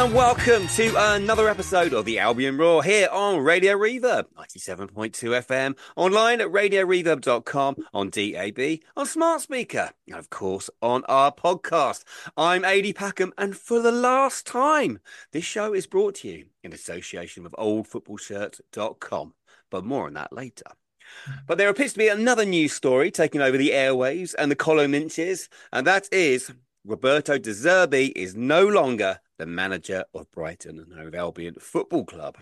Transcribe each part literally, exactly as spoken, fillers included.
and welcome to another episode of the Albion Roar here on Radio Reverb, ninety-seven point two F M, online at radio reverb dot com, on D A B, on Smart Speaker, and of course on our podcast. I'm Adi Packham, and for the last time, this show is brought to you in association with old football shirts dot com, but more on that later. But there appears to be another news story taking over the airwaves and the column inches, and that is Roberto De Zerbi is no longer the manager of Brighton and Hove Albion Football Club.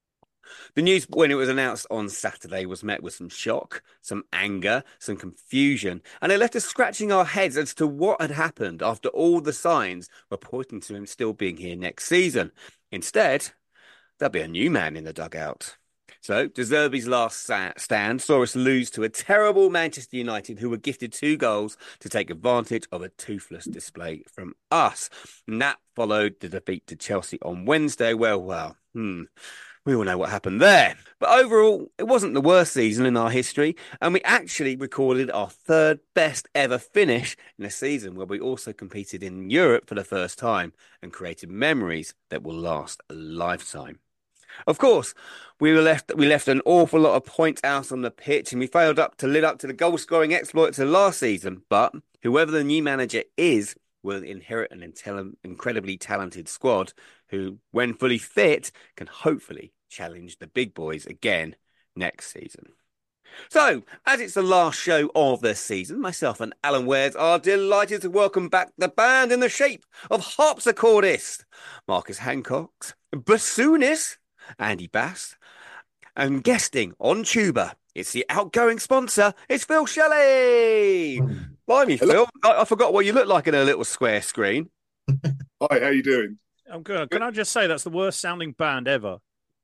The news, when it was announced on Saturday, was met with some shock, some anger, some confusion, and it left us scratching our heads as to what had happened after all the signs were pointing to him still being here next season. Instead, there'll be a new man in the dugout. So, De Zerbi's last stand saw us lose to a terrible Manchester United who were gifted two goals to take advantage of a toothless display from us. And that followed the defeat to Chelsea on Wednesday. Well, well, hmm, we all know what happened there. But overall, it wasn't the worst season in our history, and we actually recorded our third best ever finish in a season where we also competed in Europe for the first time and created memories that will last a lifetime. Of course, we were left we left an awful lot of points out on the pitch, and we failed up to live up to the goal-scoring exploits of last season. But whoever the new manager is will inherit an intel- incredibly talented squad who, when fully fit, can hopefully challenge the big boys again next season. So, as it's the last show of the season, myself and Alan Wares are delighted to welcome back the band in the shape of harpsichordist Marcus Hancock, bassoonist Andy Bass, and guesting on tuba, it's the outgoing sponsor, it's Phil Shelley. Blimey, Phil, I, I forgot what you look like in a little square screen. Hi, how you doing? I'm good. Can I just say that's the worst sounding band ever?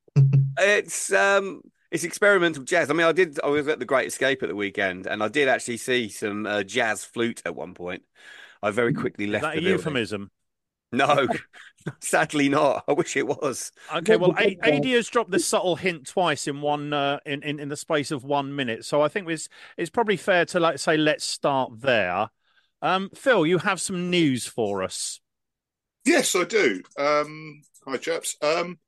It's um, it's experimental jazz. I mean, I did. I was at the Great Escape at the weekend, and I did actually see some uh, jazz flute at one point. I very quickly left. Is that the a building. Euphemism? No, sadly not. I wish it was. Okay, well, A- Adi has dropped this subtle hint twice in one uh, in, in in the space of one minute, so I think it's it's probably fair to like say let's start there. Um, Phil, you have some news for us. Yes, I do. Um, hi, chaps. Um,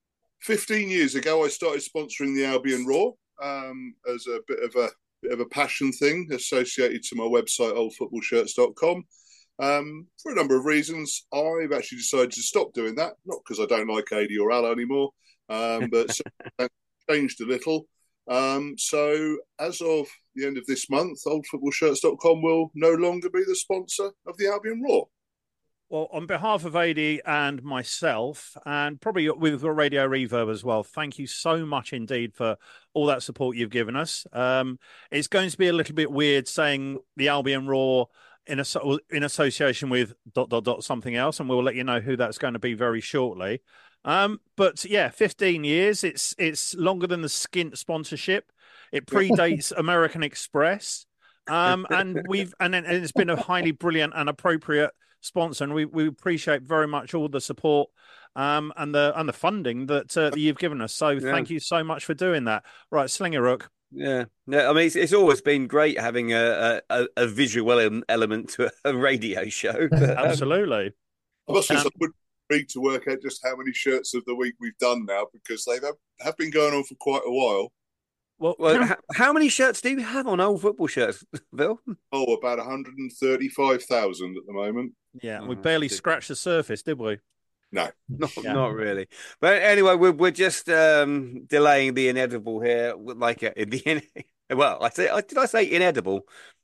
Fifteen years ago, I started sponsoring the Albion Roar um, as a bit of a bit of a passion thing associated to my website, old football shirts dot com. Um, for a number of reasons, I've actually decided to stop doing that. Not because I don't like Adi or Al anymore, um, but that changed a little. Um, so as of the end of this month, old football shirts dot com will no longer be the sponsor of the Albion Roar. Well, on behalf of Adi and myself, and probably with Radio Reverb as well, thank you so much indeed for all that support you've given us. Um, it's going to be a little bit weird saying the Albion Roar in a, in association with dot dot dot something else, and we'll let you know who that's going to be very shortly. Um, but yeah, fifteen years. It's it's longer than the Skint sponsorship. It predates American Express, um, and we've and, and it's been a highly brilliant and appropriate sponsor, and we we appreciate very much all the support um, and the and the funding that, uh, that you've given us. So yeah. Thank you so much for doing that. Right, Slinger Rook. Yeah, yeah. I mean, it's, it's always been great having a a, a visual element to a radio show. But, um... Absolutely. I must um, I would need to work out just how many shirts of the week we've done now because they have been going on for quite a while. Well, well how, how many shirts do you have on old football shirts, Bill? Oh, about one hundred thirty-five thousand at the moment. Yeah, we oh, barely scratched the surface, did we? No, not, yeah. not really. But anyway, we're we're just um, delaying the inedible here. Like uh, the well, I say, did I say inedible?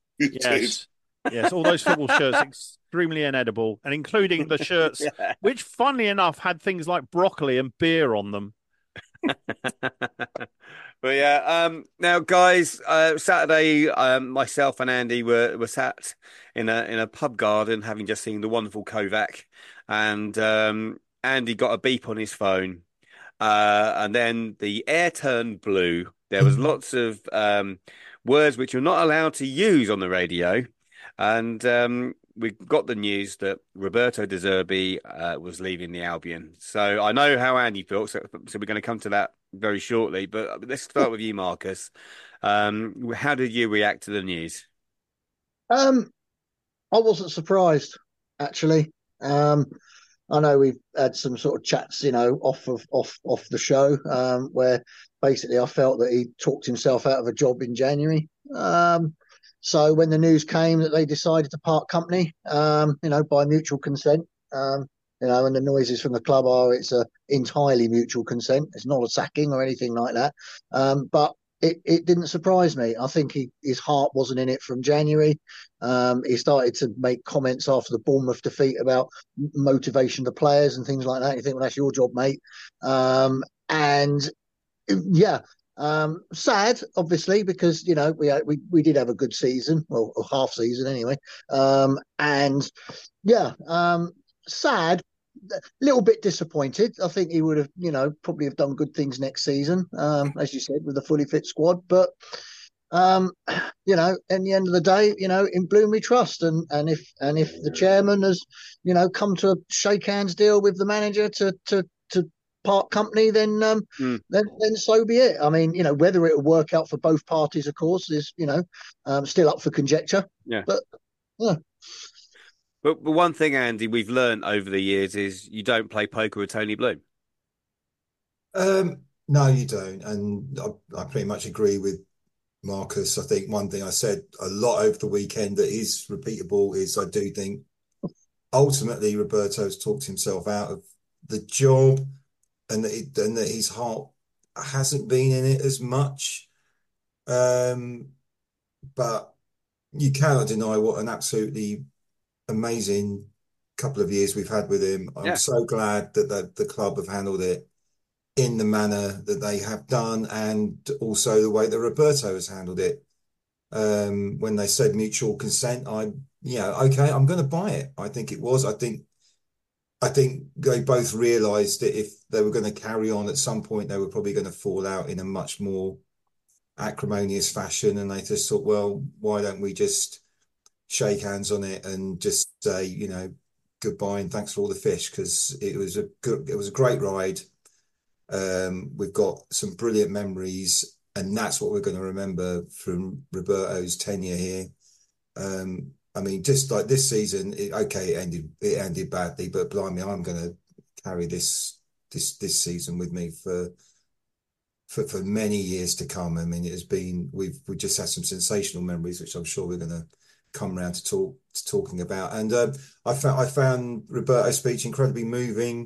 Yes, yes. All those football shirts extremely inedible, and including the shirts, yeah. which, funnily enough, had things like broccoli and beer on them. But yeah, um, now guys, uh, Saturday, um, myself and Andy were, were sat in a in a pub garden, having just seen the wonderful Kovac, and um, Andy got a beep on his phone, uh, and then the air turned blue. There was lots of um, words which you're not allowed to use on the radio, and um, we got the news that Roberto De Zerbi uh, was leaving the Albion. So I know how Andy felt, so, so we're going to come to that very shortly. But let's start with you, Marcus. Um, how did you react to the news? Um, I wasn't surprised, actually. Um, I know we've had some sort of chats, you know, off of off off the show, um, where basically I felt that he talked himself out of a job in January. Um, so when the news came that they decided to part company, um, you know, by mutual consent, um, you know, and the noises from the club are it's a entirely mutual consent. It's not a sacking or anything like that. Um, but it, it didn't surprise me. I think he, his heart wasn't in it from January. Um, he started to make comments after the Bournemouth defeat about motivation to players and things like that. You think, well, that's your job, mate. Um, and yeah, um, sad, obviously, because you know we we we did have a good season, well, a half season anyway. Um, and yeah, um, sad. A little bit disappointed. I think he would have, you know, probably have done good things next season, um, as you said, with a fully fit squad. But um, you know, in the end of the day, you know, in Bloom we trust, and and if and if the chairman has, you know, come to a shake hands deal with the manager to to to part company, then um, mm. then then so be it. I mean, you know, whether it will work out for both parties, of course, is you know, um, still up for conjecture. Yeah, but yeah. But, but one thing, Andy, we've learned over the years is you don't play poker with Tony Bloom. Um, no, you don't, and I, I pretty much agree with Marcus. I think one thing I said a lot over the weekend that is repeatable is I do think ultimately Roberto's talked himself out of the job, and that, it, and that his heart hasn't been in it as much. Um, but you cannot deny what an absolutely amazing couple of years we've had with him. I'm yeah. so glad that the, the club have handled it in the manner that they have done, and also the way that Roberto has handled it. Um, when they said mutual consent, I, yeah, okay, I'm going to buy it. I think it was. I think, I think they both realised that if they were going to carry on at some point, they were probably going to fall out in a much more acrimonious fashion, and they just thought, well, why don't we just shake hands on it and just say, you know, goodbye and thanks for all the fish, because it was a good, it was a great ride. Um, we've got some brilliant memories, and that's what we're going to remember from Roberto's tenure here. Um, I mean, just like this season, it, okay, it ended it ended badly, but blimey, I'm going to carry this this this season with me for for for many years to come. I mean, it has been we've we just had some sensational memories, which I'm sure we're going to come around to talk to talking about. And uh, I found I found Roberto's speech incredibly moving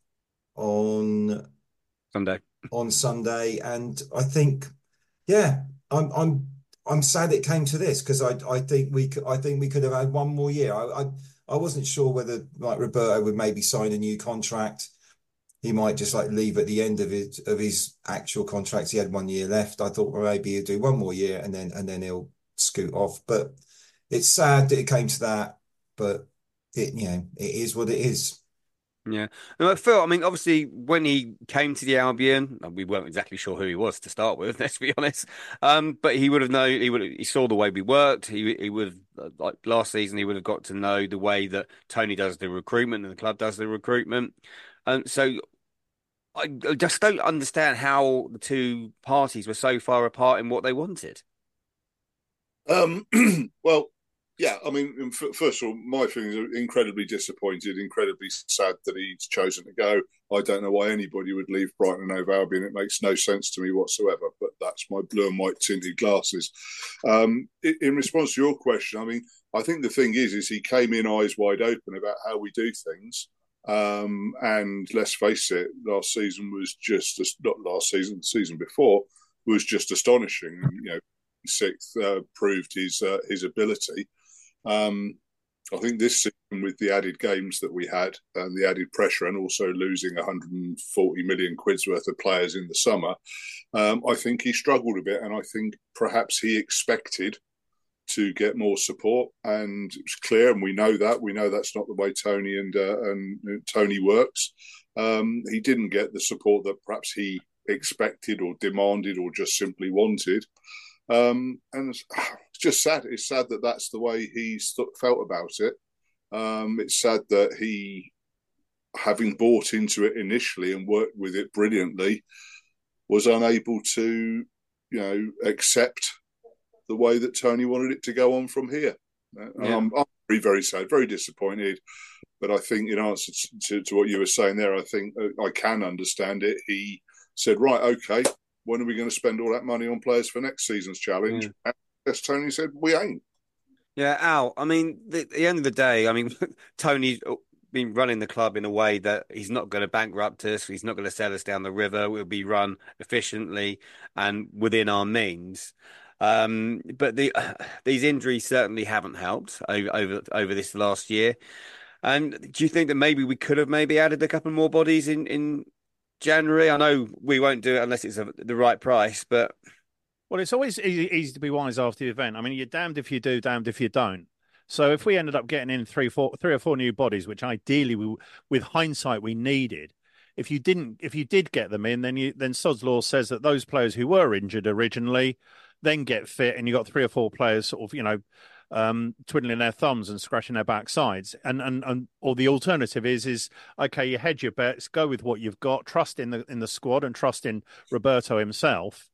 on Sunday. On Sunday, and I think, yeah, I'm I'm I'm sad it came to this, because I I think we could, I think we could have had one more year. I, I I wasn't sure whether like Roberto would maybe sign a new contract. He might just like leave at the end of his of his actual contract. He had one year left. I thought, well, maybe he'll do one more year and then and then he'll scoot off. But it's sad that it came to that. But it you know it is what it is. Yeah. No, Phil, I mean, obviously, when he came to the Albion, we weren't exactly sure who he was to start with, let's be honest. Um, but he would have known, he would have, he saw the way we worked. He he would have, like last season, he would have got to know the way that Tony does the recruitment and the club does the recruitment. And um, so I just don't understand how the two parties were so far apart in what they wanted. Um, well, yeah, I mean, first of all, my feelings are incredibly disappointed, incredibly sad that he's chosen to go. I don't know why anybody would leave Brighton and Hove Albion. It makes no sense to me whatsoever, but that's my blue and white tinted glasses. Um, in response to your question, I mean, I think the thing is, is he came in eyes wide open about how we do things. Um, and let's face it, last season was just, not last season, the season before, was just astonishing. You know, sixth uh, proved his uh, his ability. Um, I think this season, with the added games that we had and the added pressure, and also losing one hundred forty million quid's worth of players in the summer, um, I think he struggled a bit, and I think perhaps he expected to get more support, and it's clear, and we know that we know that's not the way Tony and uh, and Tony works. Um, he didn't get the support that perhaps he expected or demanded or just simply wanted. Um, and it's just sad. It's sad that that's the way he felt about it. Um, it's sad that he, having bought into it initially and worked with it brilliantly, was unable to, you know, accept the way that Tony wanted it to go on from here. Yeah. I'm, I'm very, very sad, very disappointed. But I think in answer to, to what you were saying there, I think uh, I can understand it. He said, right, okay, when are we going to spend all that money on players for next season's challenge? Yeah. And yes, Tony said, we ain't. Yeah, Al, I mean, the, at the end of the day, I mean, Tony's been running the club in a way that he's not going to bankrupt us. He's not going to sell us down the river. We'll be run efficiently and within our means. Um, but the these injuries certainly haven't helped over, over over this last year. And do you think that maybe we could have maybe added a couple more bodies in, in January? I know we won't do it unless it's a, the right price, but Well, it's always easy, easy to be wise after the event. I mean, you're damned if you do, damned if you don't. So if we ended up getting in three, four, three or four new bodies, which ideally, we, with hindsight, we needed, if you didn't, if you did get them in, then you then Sod's Law says that those players who were injured originally then get fit, and you got three or four players sort of, you know, um, twiddling their thumbs and scratching their backsides. And and and or the alternative is is okay, you hedge your bets, go with what you've got, trust in the in the squad, and trust in Roberto himself.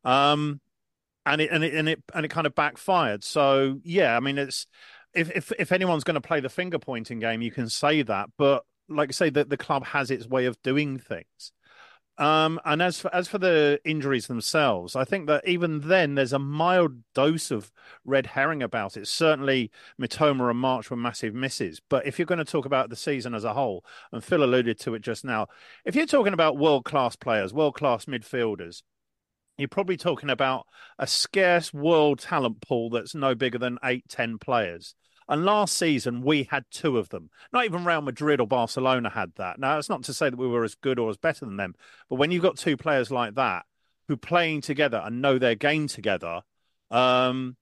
Um, and it and it and it and it kind of backfired. So yeah, I mean, it's if if if anyone's going to play the finger pointing game, you can say that. But like I say, that the club has its way of doing things. Um, and as for as for the injuries themselves, I think that even then there's a mild dose of red herring about it. Certainly, Mitoma and March were massive misses. But if you're going to talk about the season as a whole, and Phil alluded to it just now, if you're talking about world class players, world class midfielders, you're probably talking about a scarce world talent pool that's no bigger than eight, ten players. And last season, we had two of them. Not even Real Madrid or Barcelona had that. Now, it's not to say that we were as good or as better than them. But when you've got two players like that who playing together and know their game together, um,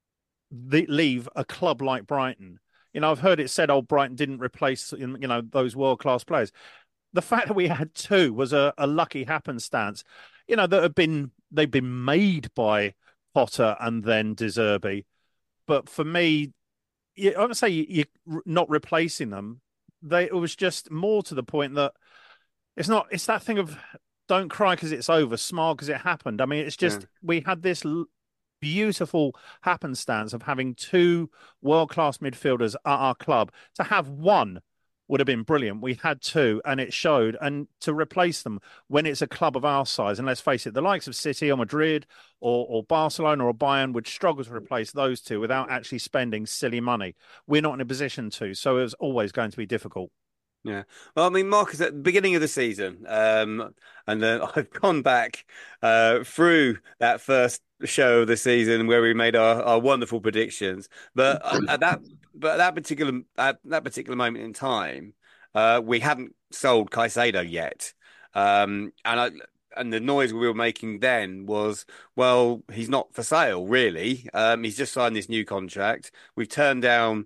they leave a club like Brighton. You know, I've heard it said, oh, Brighton didn't replace, you know, those world-class players. The fact that we had two was a, a lucky happenstance. You know, that have been, they've been made by Potter and then De Zerbi. But for me, you, I would say you, you're not replacing them. They it was just more to the point that it's not. It's that thing of don't cry because it's over, smile because it happened. I mean, it's just yeah. we had this l- beautiful happenstance of having two world class midfielders at our club. To have one would have been brilliant. We had two, and it showed. And to replace them when it's a club of our size, and let's face it, the likes of City or Madrid or, or Barcelona or Bayern would struggle to replace those two without actually spending silly money. We're not in a position to, so it was always going to be difficult. Yeah. Well, I mean, Marcus, at the beginning of the season, um, and then I've gone back uh, through that first show of the season where we made our, our wonderful predictions. But at that, but at that particular at that particular moment in time, uh, we hadn't sold Caicedo yet, um, and I. And the noise we were making then was, well, he's not for sale, really. Um, he's just signed this new contract. We've turned down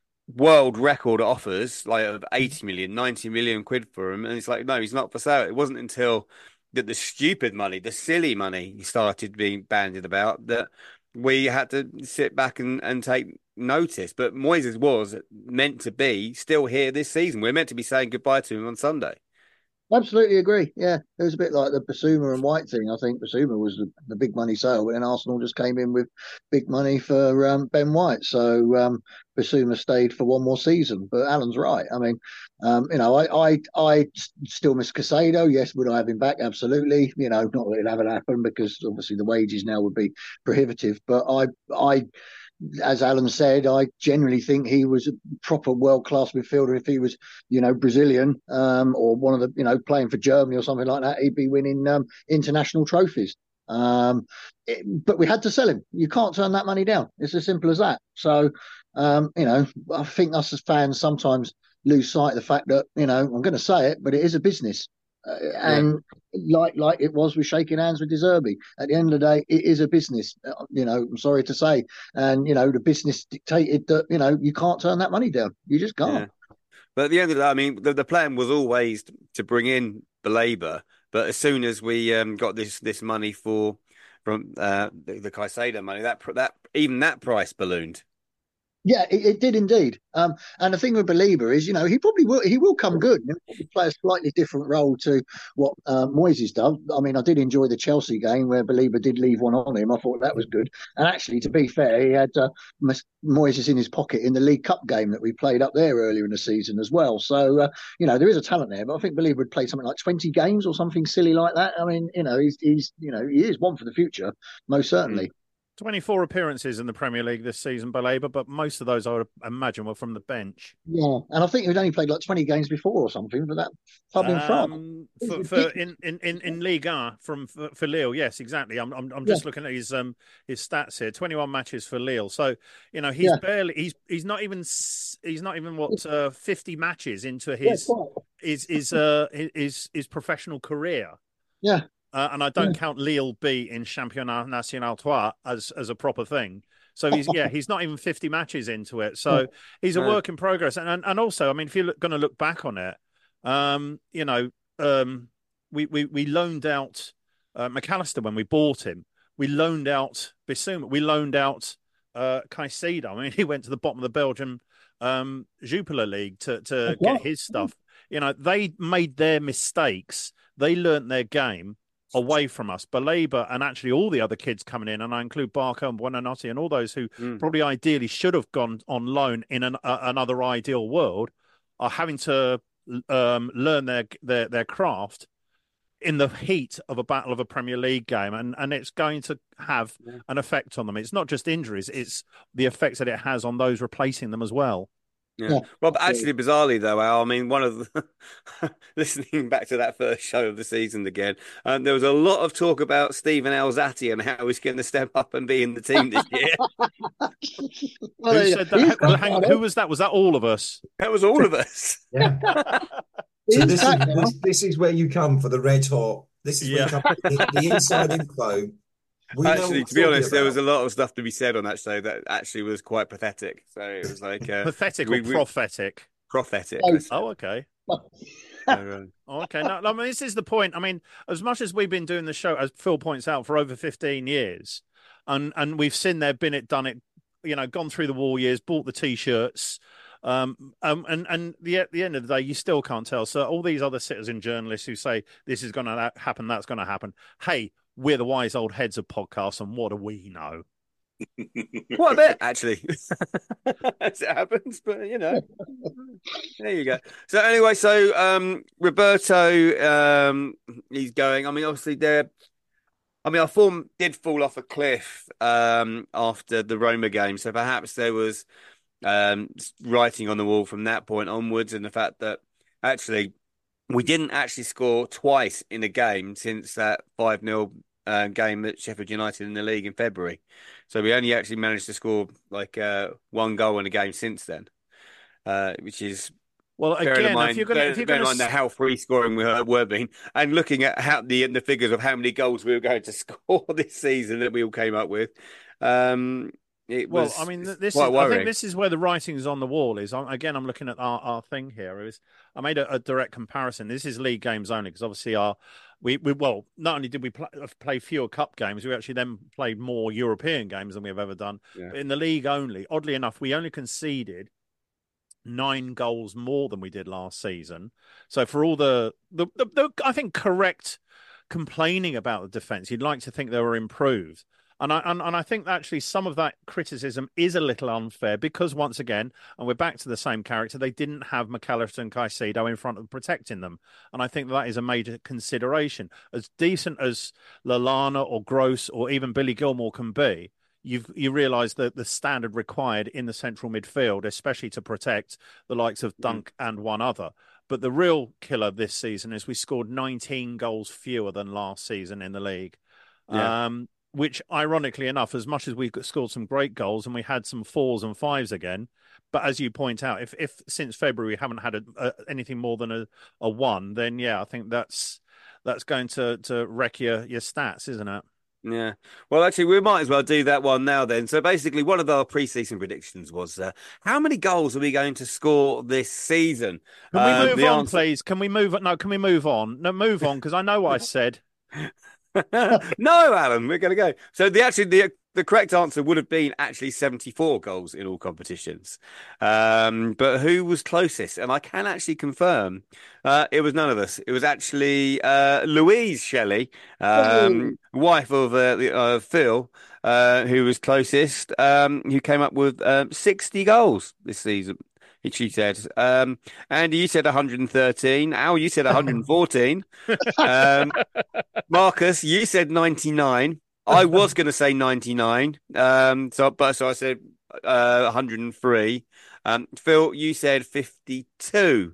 world record offers like of eighty million, ninety million quid for him. And it's like, no, he's not for sale. It wasn't until that the stupid money, the silly money started being bandied about that we had to sit back and, and take notice. But Moises was meant to be still here this season. We're meant to be saying goodbye to him on Sunday. Absolutely agree. Yeah, it was a bit like the Basuma and White thing. I think Basuma was the, the big money sale, but then Arsenal just came in with big money for um, Ben White. So um, Basuma stayed for one more season. But Alan's right. I mean, um, you know, I, I I still miss Caicedo. Yes, would I have him back? Absolutely. You know, not that it'll ever happen because obviously the wages now would be prohibitive. But I I. As Alan said, I generally think he was a proper world-class midfielder. If he was, you know, Brazilian um, or one of the, you know, playing for Germany or something like that, he'd be winning um, international trophies. Um, it, but we had to sell him. You can't turn that money down. It's as simple as that. So, um, you know, I think us as fans sometimes lose sight of the fact that, you know, I'm going to say it, but it is a business. Uh, and yeah. like like it was with shaking hands with De Zerbi. At the end of the day, it is a business. Uh, you know, I'm sorry to say, and you know, the business dictated that you know you can't turn that money down. You just can't. Yeah. But at the end of the day, I mean, the, the plan was always to bring in the labour. But as soon as we um, got this this money for from uh, the, the Caicedo money, that that even that price ballooned. Yeah, it, it did indeed. Um, and the thing with Belieber is, you know, he probably will. He will come good. He'll probably play a slightly different role to what uh, Moyes has done. I mean, I did enjoy the Chelsea game where Belieber did leave one on him. I thought that was good. And actually, to be fair, he had uh, Moyes in his pocket in the League Cup game that we played up there earlier in the season as well. So, uh, you know, there is a talent there. But I think Belieber would play something like twenty games or something silly like that. I mean, you know, he's he's you know he is one for the future, most certainly. Mm. twenty-four appearances in the Premier League this season, Belieber, but most of those I would imagine were from the bench. Yeah, and I think he'd only played like twenty games before or something for that club in France. Um, for, for in, in, in, in Ligue one from for, for Lille, yes, exactly. I'm I'm, I'm just yeah. looking at his um his stats here. twenty-one matches for Lille. So you know he's yeah. barely he's he's not even he's not even what uh, fifty matches into his yeah, his his uh his his professional career. Yeah. Uh, and I don't yeah. count Lille B in Championnat National Trois as as a proper thing. So he's yeah, he's not even fifty matches into it. So he's a work in progress. And and, and also, I mean, if you're going to look back on it, um, you know, um, we, we we loaned out uh, McAllister when we bought him. We loaned out Bissouma. We loaned out uh, Caicedo. I mean, he went to the bottom of the Belgian um, Jupiler League to to oh, get his stuff. You know, they made their mistakes. They learnt their game away from us. Belieber and actually all the other kids coming in, and I include Barker and Buonanotte and all those who mm. probably ideally should have gone on loan in an, uh, another ideal world, are having to um, learn their, their their craft in the heat of a battle of a Premier League game, and and it's going to have yeah. an effect on them. It's not just injuries, it's the effects that it has on those replacing them as well. Yeah. yeah. Rob, actually, bizarrely, though, Al, I mean, one of the, listening back to that first show of the season again, um, there was a lot of talk about Steven Alzate and how he's going to step up and be in the team this year. well, who said that? Well, hang on, who was that? Was that all of us? That was all of us. Yeah. So this is, this, this is where you come for the red hot. This is where yeah. you come for the, the inside info. We actually, to be honest, about. there was a lot of stuff to be said on that show that actually was quite pathetic. So it was like uh, pathetic or we, we, prophetic. Prophetic. Oh, okay. oh, okay. No, I mean, this is the point. I mean, as much as we've been doing the show, as Phil points out, for over fifteen years, and and we've seen there, been it, done it. You know, gone through the war years, bought the t-shirts. Um, um, and and the, at the end of the day, you still can't tell. So all these other citizen journalists who say this is going to happen, that's going to happen. Hey. We're the wise old heads of podcasts, and what do we know? What a bit, actually. As it happens, but you know, there you go. So anyway, so um, Roberto, um, he's going. I mean, obviously, they're. I mean, our form did fall off a cliff um, after the Roma game, so perhaps there was um, writing on the wall from that point onwards, and the fact that actually we didn't actually score twice in a game since that five nil uh, game at Sheffield United in the league in February. So we only actually managed to score like uh, one goal in a game since then, uh, which is well again. Mind, if you're going to bear in mind how free scoring we were, were being, and looking at how the the figures of how many goals we were going to score this season that we all came up with. Um, It well, was, I mean, this is, I think this is where the writing's on the wall is. Again, I'm looking at our, our thing here. Is I made a, a direct comparison. This is league games only because obviously our we, we well not only did we play, play fewer cup games, we actually then played more European games than we've ever done. Yeah. But in the league only, oddly enough, we only conceded nine goals more than we did last season. So for all the the, the, the I think correct complaining about the defence, you'd like to think they were improved. And I and, and I think actually some of that criticism is a little unfair because once again, and we're back to the same character, they didn't have McAllister and Caicedo in front of protecting them. And I think that is a major consideration. As decent as Lallana or Gross or even Billy Gilmore can be, you've you realise that the standard required in the central midfield, especially to protect the likes of Dunk mm. and one other. But the real killer this season is we scored nineteen goals fewer than last season in the league. Yeah. Um, which, ironically enough, as much as we've scored some great goals and we had some fours and fives again, but as you point out, if if since February we haven't had a, a, anything more than a, a one, then yeah, I think that's that's going to, to wreck your, your stats, isn't it? Yeah. Well, actually, we might as well do that one now then. So basically, one of our pre-season predictions was uh, how many goals are we going to score this season? Can we um, move on, answer... please? Can we move on? No, can we move on? No, move on, because I know what I said. No, Alan, we're going to go. So the actually the the correct answer would have been actually seventy-four goals in all competitions. Um, but who was closest? And I can actually confirm uh, it was none of us. It was actually uh, Louise Shelley, Oh, um, wife of uh, the- uh, Phil, uh, who was closest, um, who came up with um, sixty goals this season. She said, um, Andy, you said one hundred thirteen. Al, you said one hundred fourteen. Um, Marcus, you said ninety-nine. I was going to say ninety-nine. Um, so, but so I said uh, one hundred three. Um, Phil, you said fifty-two.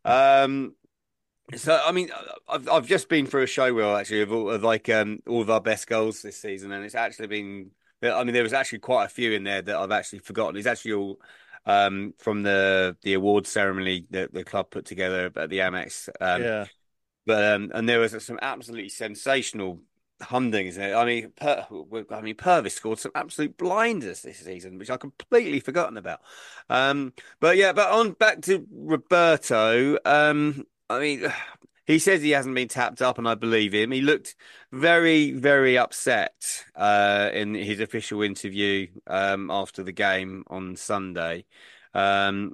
Um, so, I mean, I've I've just been through a show reel actually of, all, of like um all of our best goals this season, and it's actually been. I mean, there was actually quite a few in there that I've actually forgotten. It's actually all um from the the awards ceremony that the club put together at the Amex. Um, Yeah. but um, and there was some absolutely sensational humdings in it. I mean, per, I mean, Purvis scored some absolute blinders this season, which I completely forgotten about. Um, but yeah, but on back to Roberto. Um, I mean, he says he hasn't been tapped up, and I believe him. He looked very, very upset uh, in his official interview um, after the game on Sunday. Um,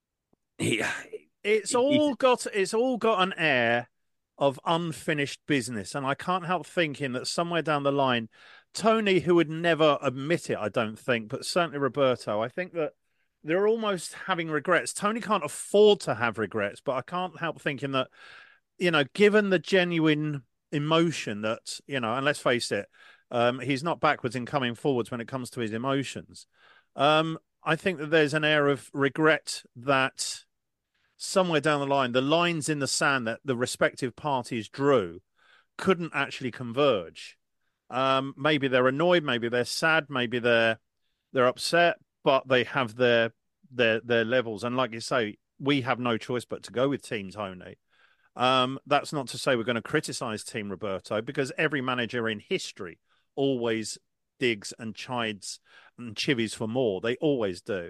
he, It's he, all got it's all got an air of unfinished business, and I can't help thinking that somewhere down the line, Tony, who would never admit it, I don't think, but certainly Roberto, I think that they're almost having regrets. Tony can't afford to have regrets, but I can't help thinking that, you know, given the genuine emotion that, you know, and let's face it, um, he's not backwards in coming forwards when it comes to his emotions. Um, I think that there's an air of regret that somewhere down the line, the lines in the sand that the respective parties drew couldn't actually converge. Um, maybe they're annoyed, maybe they're sad, maybe they're they're upset, but they have their their their levels. And like you say, we have no choice but to go with Team Tony. Um, that's not to say we're going to criticise Team Roberto, because every manager in history always digs and chides and chivies for more. They always do.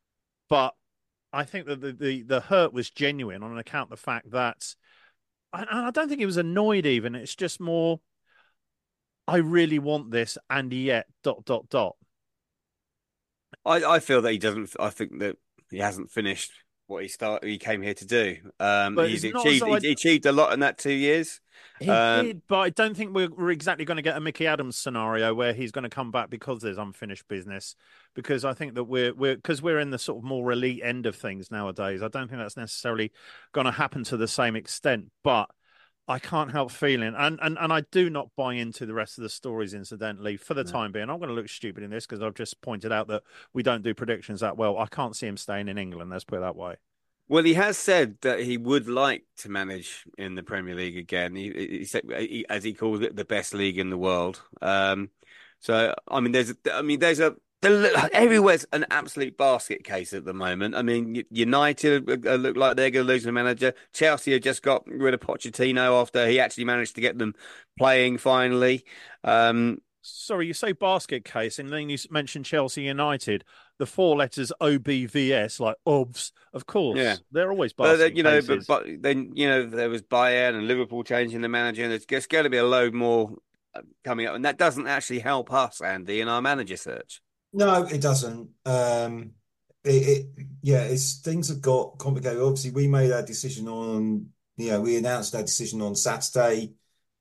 But I think that the, the, the hurt was genuine on account of the fact that, and I don't think he was annoyed even. It's just more, I really want this, and yet dot dot dot. I, I feel that he doesn't. I think that he hasn't finished what he started. He came here to do. Um, But he's it's not as achieved. though I, He achieved a lot in that two years. he Um, did, but I don't think we're, we're exactly going to get a Mickey Adams scenario where he's going to come back because there's unfinished business. Because I think that we're we're because we're in the sort of more elite end of things nowadays. I don't think that's necessarily going to happen to the same extent. But I can't help feeling, and, and and I do not buy into the rest of the stories, incidentally, for the No. time being. I'm going to look stupid in this because I've just pointed out that we don't do predictions that well. I can't see him staying in England, let's put it that way. Well, he has said that he would like to manage in the Premier League again. He, he said, he, as he calls it, the best league in the world. Um, so, I mean, there's, I mean, there's a everywhere's an absolute basket case at the moment. I mean, United look like they're going to lose the manager. Chelsea have just got rid of Pochettino after he actually managed to get them playing finally. Um, Sorry, you say basket case, and then you mentioned Chelsea United. The four letters O B V S, like O B S, of course. Yeah. They're always But basket you know, cases. but, but then you know there was Bayern and Liverpool changing the manager, and there's, there's going to be a load more coming up, and that doesn't actually help us, Andy, in our manager search. No, it doesn't. Um, it, it yeah, it's things have got complicated. Obviously, we made our decision on, you know, we announced our decision on Saturday,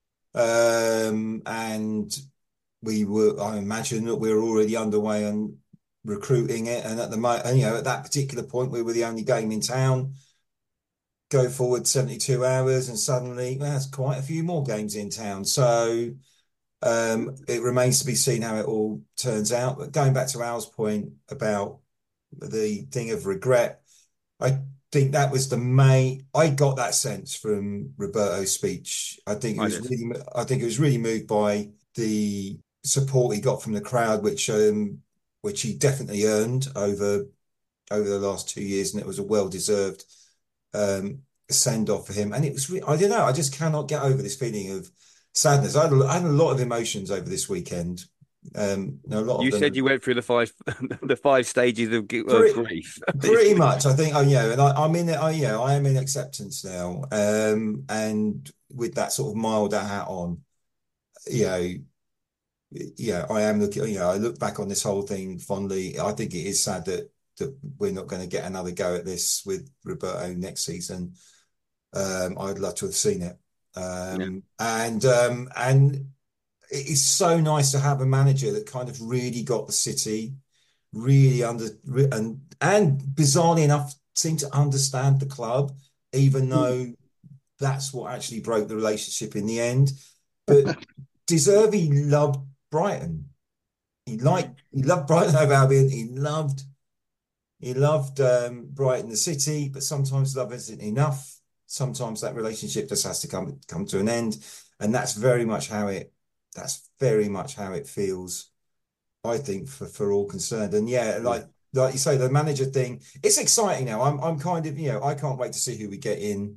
um, and we were, I imagine that we were already underway on recruiting it, and at the moment, you know, at that particular point, we were the only game in town. Go forward seventy-two hours, and suddenly, well, there's quite a few more games in town. So. Um, it remains to be seen how it all turns out. But going back to Al's point about the thing of regret, I think that was the main. I got that sense from Roberto's speech. I think it I was did. really. I think it was really moved by the support he got from the crowd, which um, which he definitely earned over over the last two years, and it was a well deserved um, send off for him. And it was. Re- I don't know. I just cannot get over this feeling of sadness. I had, a, I had a lot of emotions over this weekend. Um, a lot You of them. said you went through the five the five stages of, of Pretty- grief. Pretty much, I think. Oh, yeah, and I, I'm in it. I, yeah, I am in acceptance now. Um, and with that sort of milder hat on, you know, yeah, I am looking. You know, I look back on this whole thing fondly. I think it is sad that that we're not going to get another go at this with Roberto next season. Um, I'd love to have seen it. Um, yeah. and um, and it's so nice to have a manager that kind of really got the City, really under and and bizarrely enough seemed to understand the club, even though that's what actually broke the relationship in the end. But De Zerbi loved Brighton. He liked he loved Brighton over Albion. He loved he loved um, Brighton the city, but sometimes love isn't enough. Sometimes that relationship just has to come come to an end, and that's very much how it that's very much how it feels, I think, for for all concerned. And yeah, like like you say, the manager thing, it's exciting now. I'm I'm kind of, you know, I can't wait to see who we get in.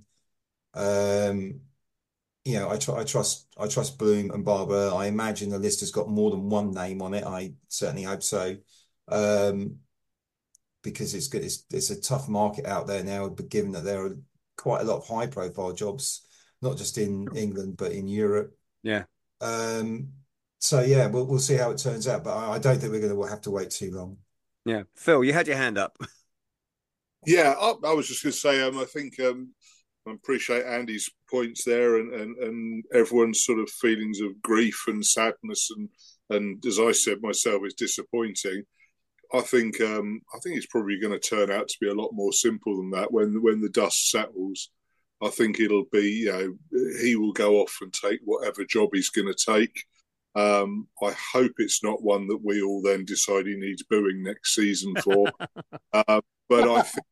Um, you know, I, tr- I trust I trust Bloom and Barber. I imagine the list has got more than one name on it. I certainly hope so, um, because it's good. It's, it's a tough market out there now, but given that there are quite a lot of high profile jobs, not just in England but in Europe. Yeah. Um, so yeah, we'll we'll see how it turns out. But I, I don't think we're going to have to wait too long. Yeah, Phil, you had your hand up. Yeah, I, I was just going to say, um, I think. Um, I appreciate Andy's points there, and, and, and everyone's sort of feelings of grief and sadness, and and as I said myself, it's disappointing. I think um, I think it's probably going to turn out to be a lot more simple than that. When when the dust settles, I think it'll be, you know, he will go off and take whatever job he's going to take. Um, I hope it's not one that we all then decide he needs booing next season for. uh, but I think.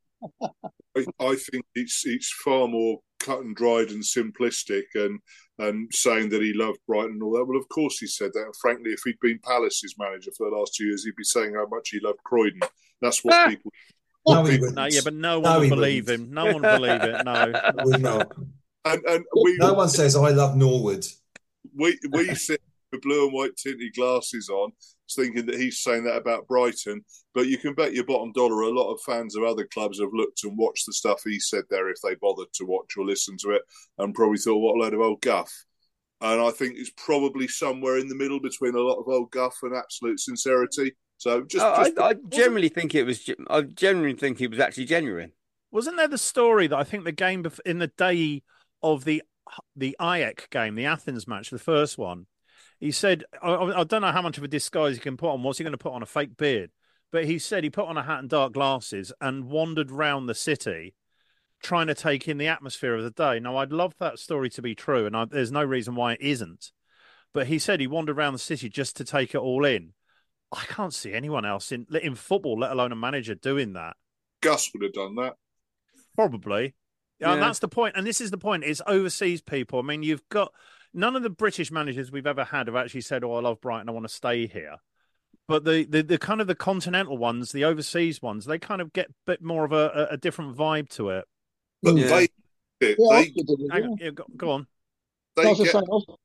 I, I think it's it's far more cut and dried and simplistic, and and saying that he loved Brighton and all that. Well, of course he said that. And frankly, if he'd been Palace's manager for the last two years, he'd be saying how much he loved Croydon. That's what people. No, people no, yeah, but no one no, would believe wouldn't. him. No one would believe it. No, we not. And and we. No one says I love Norwood. We we sit with blue and white tinted glasses on, thinking that he's saying that about Brighton. But you can bet your bottom dollar a lot of fans of other clubs have looked and watched the stuff he said there, if they bothered to watch or listen to it, and probably thought, what a load of old guff. And I think it's probably somewhere in the middle between a lot of old guff and absolute sincerity. So just, oh, just I, I generally think it was. I generally think it was actually genuine. Wasn't there the story that I think the game in the day of the the Ajax game, the Athens match, the first one, he said, I, I don't know how much of a disguise he can put on. What's he going to put on? A fake beard? But he said he put on a hat and dark glasses and wandered round the city trying to take in the atmosphere of the day. Now, I'd love that story to be true, and I, there's no reason why it isn't. But he said he wandered around the city just to take it all in. I can't see anyone else in in football, let alone a manager, doing that. Gus would have done that. Probably. Yeah. And that's the point. And this is the point. It's overseas people. I mean, you've got... None of the British managers we've ever had have actually said, oh, I love Brighton, I want to stay here. But the, the, the kind of the continental ones, the overseas ones, they kind of get a bit more of a, a different vibe to it. But yeah. they, they, yeah, they yeah, go, go on. They get saying,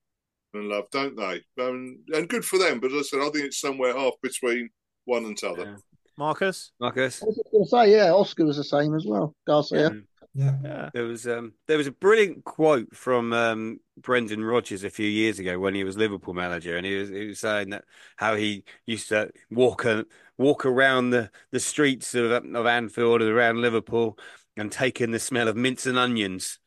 and love, don't they? Um, and good for them. But as I said, I think it's somewhere half between one and t'other. Yeah. Marcus? Marcus? I was going to say, yeah, Oscar was the same as well. Garcia. Yeah. Yeah. yeah, there was um, there was a brilliant quote from um, Brendan Rodgers a few years ago when he was Liverpool manager, and he was he was saying that how he used to walk a, walk around the, the streets of of Anfield and around Liverpool and take in the smell of mince and onions.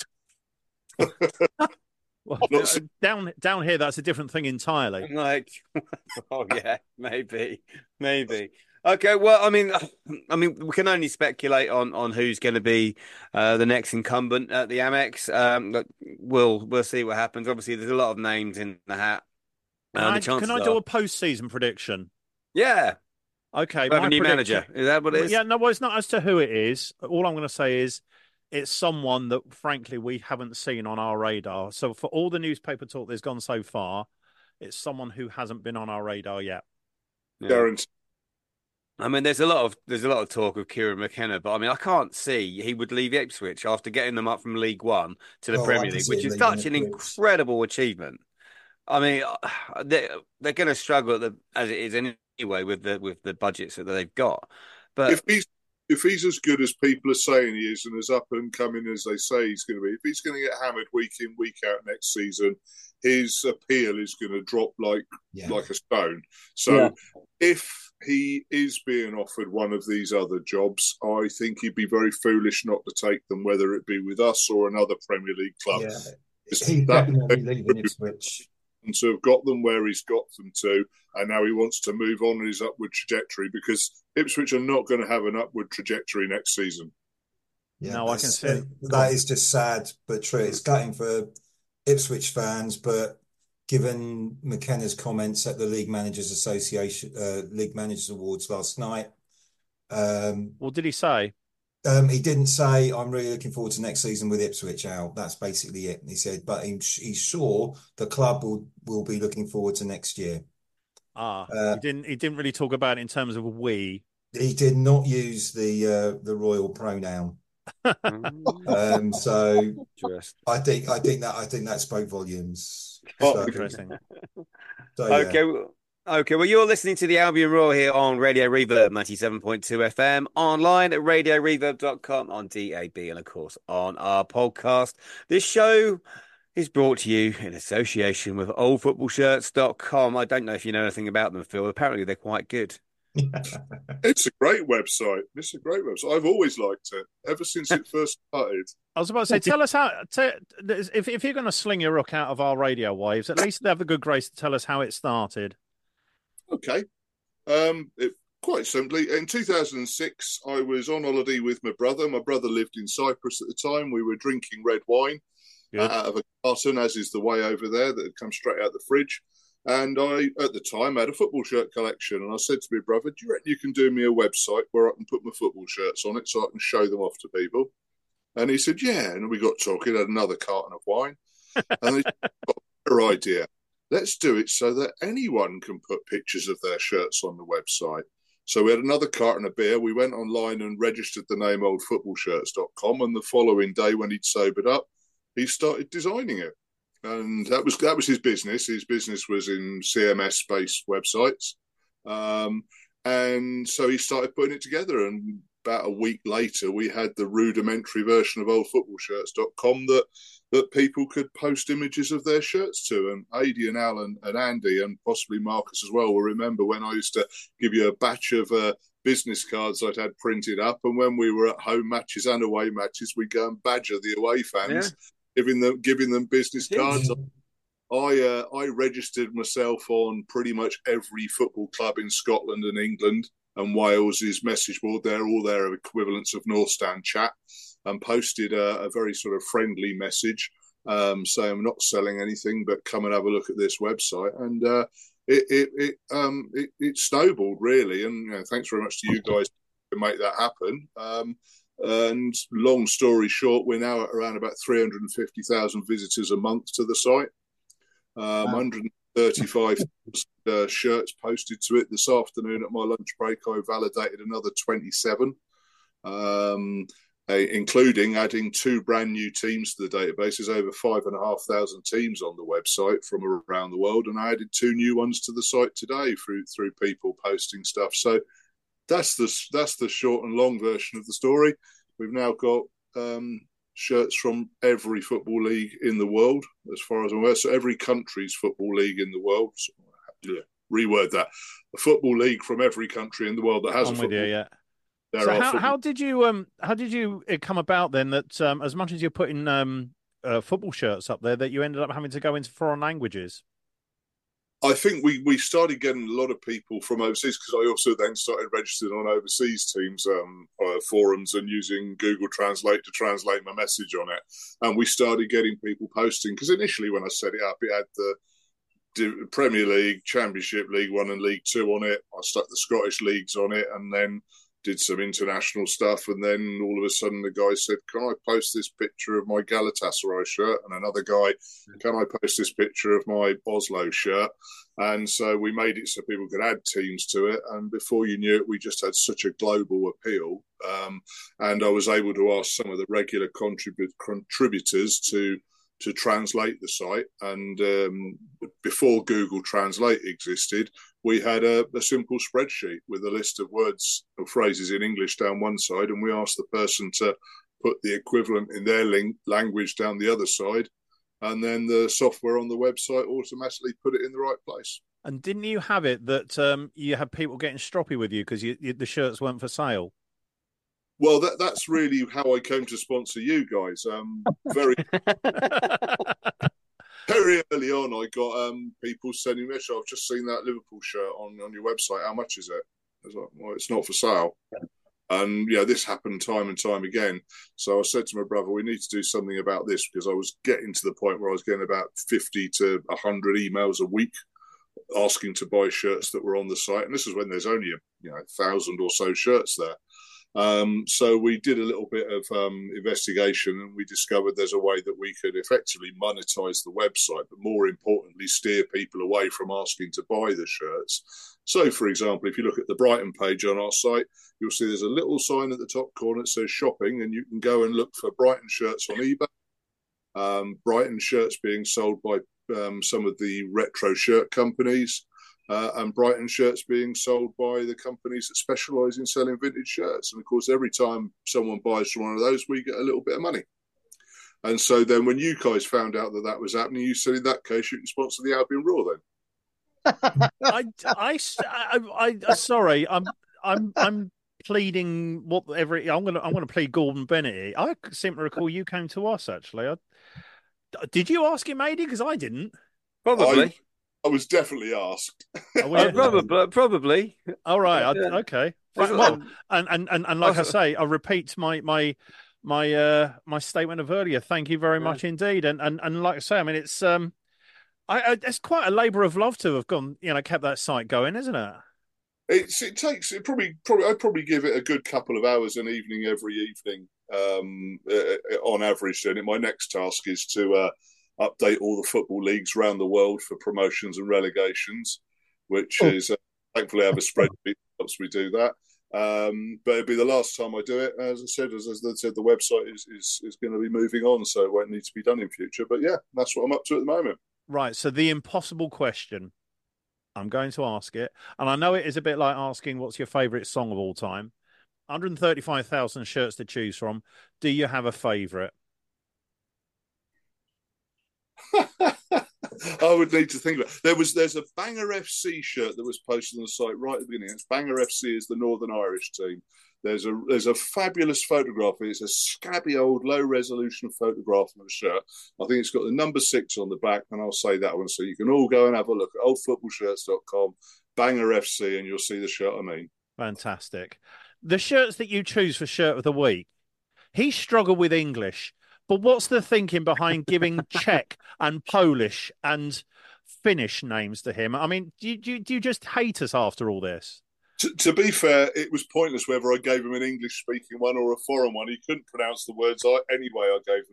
Well, down down here, that's a different thing entirely. Like, oh yeah, maybe, maybe. Okay, well, I mean, I mean, we can only speculate on, on who's going to be uh, the next incumbent at the Amex. Um, we'll we'll see what happens. Obviously, there's a lot of names in the hat. Can, uh, I, the can I do a post-season prediction? Yeah. Okay. We have a new manager. Is that what it is? Yeah. No, well, it's not as to who it is. All I'm going to say is it's someone that, frankly, we haven't seen on our radar. So for all the newspaper talk that's gone so far, it's someone who hasn't been on our radar yet. Yeah. I mean, there's a lot of there's a lot of talk of Kieran McKenna, but I mean, I can't see he would leave Ipswich after getting them up from League One to the Oh, I Premier can League, see which him is leaving such an Ipswich. incredible achievement. I mean, they're, they're going to struggle at the, as it is anyway with the with the budgets that they've got. But if he's if he's as good as people are saying he is and as up and coming as they say he's going to be, if he's going to get hammered week in, week out next season, his appeal is going to drop like yeah. like a stone. So yeah. if he is being offered one of these other jobs, I think he'd be very foolish not to take them, whether it be with us or another Premier League club. Yeah. He's definitely leaving Ipswich. And to have got them where he's got them to, and now he wants to move on in his upward trajectory, because Ipswich are not going to have an upward trajectory next season. Yeah, no, I can see that is just sad but true. It's gutting for Ipswich fans, but given McKenna's comments at the League Managers Association, uh, League Managers Awards last night, um, what did he say? Um, he didn't say, I'm really looking forward to next season with Ipswich, Al. That's basically it. He said, but he, he's sure the club will, will be looking forward to next year. Ah, uh, he didn't. He didn't really talk about it in terms of we. He did not use the uh, the royal pronoun. um, so Just. I think I think that I think that spoke volumes. Oh, so, interesting. So, yeah. Okay. Okay, well, you're listening to the Albion Roar here on Radio Reverb ninety-seven point two F M, online at radio reverb dot com, on D A B, and of course on our podcast. This show is brought to you in association with old football shirts dot com. I don't know if you know anything about them, Phil. Apparently they're quite good. It's a great website. It's a great website. I've always liked it, ever since it first started. I was about to say, tell us how, t- if, if you're going to sling your rook out of our radio waves, at least have the good grace to tell us how it started. Okay. Um, it, quite simply, in two thousand six, I was on holiday with my brother. My brother lived in Cyprus at the time. We were drinking red wine uh, out of a carton, as is the way over there, that had come straight out the fridge. And I, at the time, had a football shirt collection. And I said to my brother, do you reckon you can do me a website where I can put my football shirts on it so I can show them off to people? And he said, yeah. And we got talking, had another carton of wine. And they said, got a better idea. Let's do it so that anyone can put pictures of their shirts on the website. So we had another carton of beer. We went online and registered the name old football shirts dot com. And the following day, when he'd sobered up, he started designing it. And that was that was his business. His business was in C M S-based websites. Um, and so he started putting it together. And about a week later, we had the rudimentary version of old football shirts dot com that that people could post images of their shirts to. And Adi and Alan and Andy and possibly Marcus as well will remember when I used to give you a batch of uh, business cards I'd had printed up. And when we were at home matches and away matches, we'd go and badger the away fans, yeah. giving them giving them business cards. I uh, I registered myself on pretty much every football club in Scotland and England and Wales's message board. They're all their equivalents of North Stand chat. And posted a, a very sort of friendly message um, saying I'm not selling anything, but come and have a look at this website. And uh, it it it, um, it it snowballed really. And you know, thanks very much to you guys to make that happen. Um, and long story short, we're now at around about three hundred fifty thousand visitors a month to the site. Um, wow. one hundred thirty-five uh, shirts posted to it this afternoon at my lunch break. I validated another twenty-seven. Um, including adding two brand new teams to the database. There's over five and a half thousand teams on the website from around the world, and I added two new ones to the site today through through people posting stuff. So that's the that's the short and long version of the story. We've now got um, shirts from every football league in the world, as far as I'm aware. So every country's football league in the world. So, yeah, reword that: a football league from every country in the world that has I'm a football. With you, yeah. So how, how did you um how did you it come about then that um, as much as you're putting um uh, football shirts up there that you ended up having to go into foreign languages? I think we, we started getting a lot of people from overseas because I also then started registering on overseas teams um, uh, forums and using Google Translate to translate my message on it. And we started getting people posting because initially when I set it up, it had the Premier League, Championship, League One and League Two on it. I stuck the Scottish leagues on it and then did some international stuff, and then all of a sudden the guy said, can I post this picture of my Galatasaray shirt? And another guy, can I post this picture of my Oslo shirt? And so we made it so people could add teams to it, and before you knew it, we just had such a global appeal. Um, and I was able to ask some of the regular contribut- contributors to to translate the site. And um, before Google Translate existed, we had a, a simple spreadsheet with a list of words or phrases in English down one side, and we asked the person to put the equivalent in their ling- language down the other side, and then the software on the website automatically put it in the right place. And didn't you have it that um, you had people getting stroppy with you because you, you, the shirts weren't for sale? Well, that, that's really how I came to sponsor you guys. Um, very, very early on, I got um, people sending me, I've just seen that Liverpool shirt on, on your website. How much is it? I was like, well, it's not for sale. And, you know, this happened time and time again. So I said to my brother, we need to do something about this, because I was getting to the point where I was getting about fifty to one hundred emails a week asking to buy shirts that were on the site. And this is when there's only, a you know, thousand or so shirts there. Um, so we did a little bit of um, investigation, and we discovered there's a way that we could effectively monetize the website, but more importantly, steer people away from asking to buy the shirts. So, for example, if you look at the Brighton page on our site, you'll see there's a little sign at the top corner that says shopping, and you can go and look for Brighton shirts on eBay. Um, Brighton shirts being sold by um, some of the retro shirt companies. Uh, and Brighton shirts being sold by the companies that specialise in selling vintage shirts. And, of course, every time someone buys from one of those, we get a little bit of money. And so then when you guys found out that that was happening, you said, in that case, you can sponsor the Albion Raw then. I, I, I, I, sorry, I'm, I'm, I'm pleading whatever. I'm going to, I'm going to plead Gordon Bennett. I seem to recall you came to us, actually. I, did you ask him, Adi? Because I didn't. Probably. I, I was definitely asked. Oh, yeah. probably, probably. All right. I, Yeah. okay. Well, and, and, and, and like I say, I repeat my my my uh my statement of earlier. Thank you very much indeed. And and and like I say, I mean, it's um, I, I it's quite a labour of love to have gone, you know, kept that site going, isn't it? It's it takes it probably probably I'd probably give it a good couple of hours an evening every evening um uh, on average. Then my next task is to uh. update all the football leagues around the world for promotions and relegations, which oh. is uh, thankfully I have a spreadsheet that helps me do that. Um, but it'll be the last time I do it. As I said, as, as I said, the website is, is is going to be moving on, so it won't need to be done in future. But yeah, that's what I'm up to at the moment. Right. So the impossible question, I'm going to ask it, and I know it is a bit like asking what's your favourite song of all time. one hundred thirty-five thousand shirts to choose from. Do you have a favourite? I would need to think about it. There was there's a Bangor F C shirt that was posted on the site right at the beginning. It's Bangor F C is the Northern Irish team. There's a there's a fabulous photograph. It's a scabby old low resolution photograph of a shirt. I think it's got the number six on the back, and I'll say that one. So you can all go and have a look at old football shirts dot com, Bangor F C, and you'll see the shirt I mean. Fantastic. The shirts that you choose for shirt of the week, he struggled with English. But what's the thinking behind giving Czech and Polish and Finnish names to him? I mean, do you, do you, do you just hate us after all this? To, to be fair, it was pointless whether I gave him an English-speaking one or a foreign one. He couldn't pronounce the words I, anyway I gave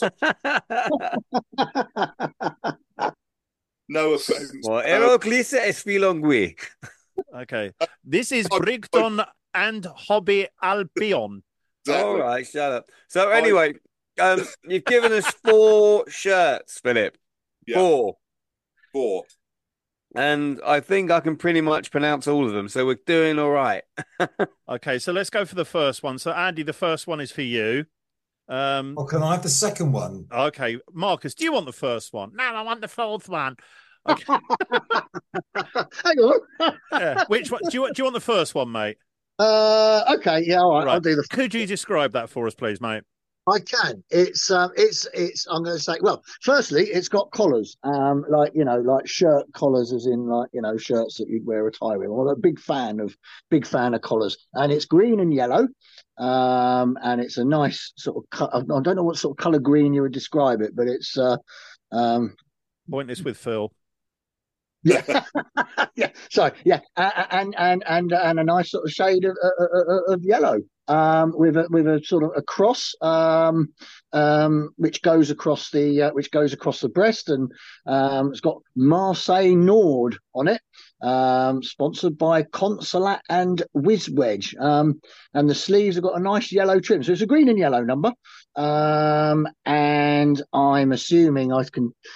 them to him. So. No offence. Well, Heroclise es filongui. Okay. This is Brigton and Hobby Albion. Exactly. All right, shut up. So anyway... Um, you've given us four shirts, Philip. Yeah. Four. Four. And I think I can pretty much pronounce all of them, so we're doing all right. Okay, so let's go for the first one. So, Andy, the first one is for you. Um, oh, can I have the second one? Okay. Marcus, do you want the first one? No, I want the fourth one. Okay. Hang on. Yeah. Which one? Do you, do you want the first one, mate? Uh, okay, yeah, all right, right. I'll do the first. Could you describe that for us, please, mate? I can. It's um, it's it's. I'm going to say. Well, firstly, it's got collars, um, like you know, like shirt collars, as in like you know, shirts that you'd wear a tie with. I'm a big fan of big fan of collars, and it's green and yellow, um, and it's a nice sort of. Co- I don't know what sort of color green you would describe it, but it's. Uh, um, Point this with Phil. Yeah, yeah. Sorry, yeah, and and and and a nice sort of shade of of, of yellow. Um, with a with a sort of a cross, um, um, which goes across the uh, which goes across the breast, and um, it's got Marseille Nord on it, um, sponsored by Consulat and Whizwedge, um, and the sleeves have got a nice yellow trim, so it's a green and yellow number, um, and I'm assuming I can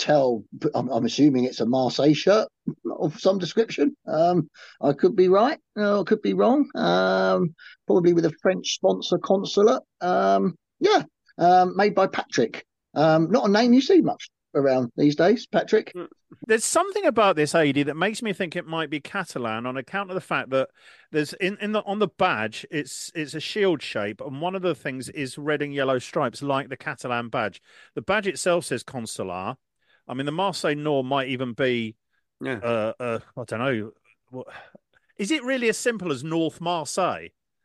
tell. I'm, I'm assuming it's a Marseille shirt of some description. Um, I could be right, or I could be wrong. Um, probably with a French sponsor consulate. Um, yeah, um, made by Patrick. Um, not a name you see much around these days, Patrick. There's something about this, A D, that makes me think it might be Catalan on account of the fact that there's in, in the on the badge it's it's a shield shape, and one of the things is red and yellow stripes like the Catalan badge. The badge itself says Consular. I mean, the Marseille Nord might even be, Yeah. uh, uh, I don't know. What, is it really as simple as North Marseille?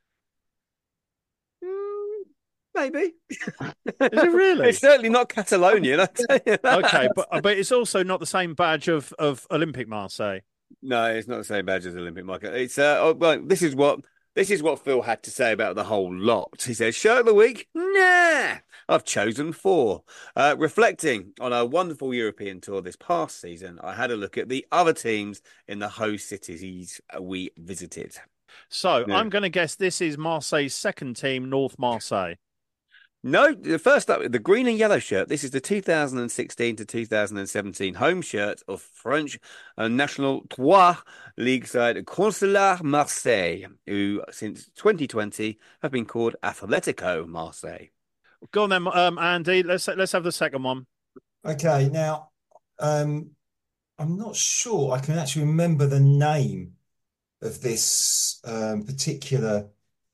Mm, maybe. Is it really? It's certainly not Catalonian, I tell you that. Okay, but but it's also not the same badge of, of Olympic Marseille. No, it's not the same badge as Olympic market. It's uh, oh, well, this is what this is what Phil had to say about the whole lot. He says, "Shirt of the week? Nah, I've chosen four. Uh, reflecting on our wonderful European tour this past season, I had a look at the other teams in the host cities we visited. So Yeah. I'm going to guess this is Marseille's second team, North Marseille. No, the first up, the green and yellow shirt. This is the two thousand sixteen to two thousand seventeen home shirt of French uh, National Trois League side Consular Marseille, who since twenty twenty have been called Atletico Marseille. Go on then, um, Andy. Let's let's have the second one. Okay, now um, I'm not sure I can actually remember the name of this um, particular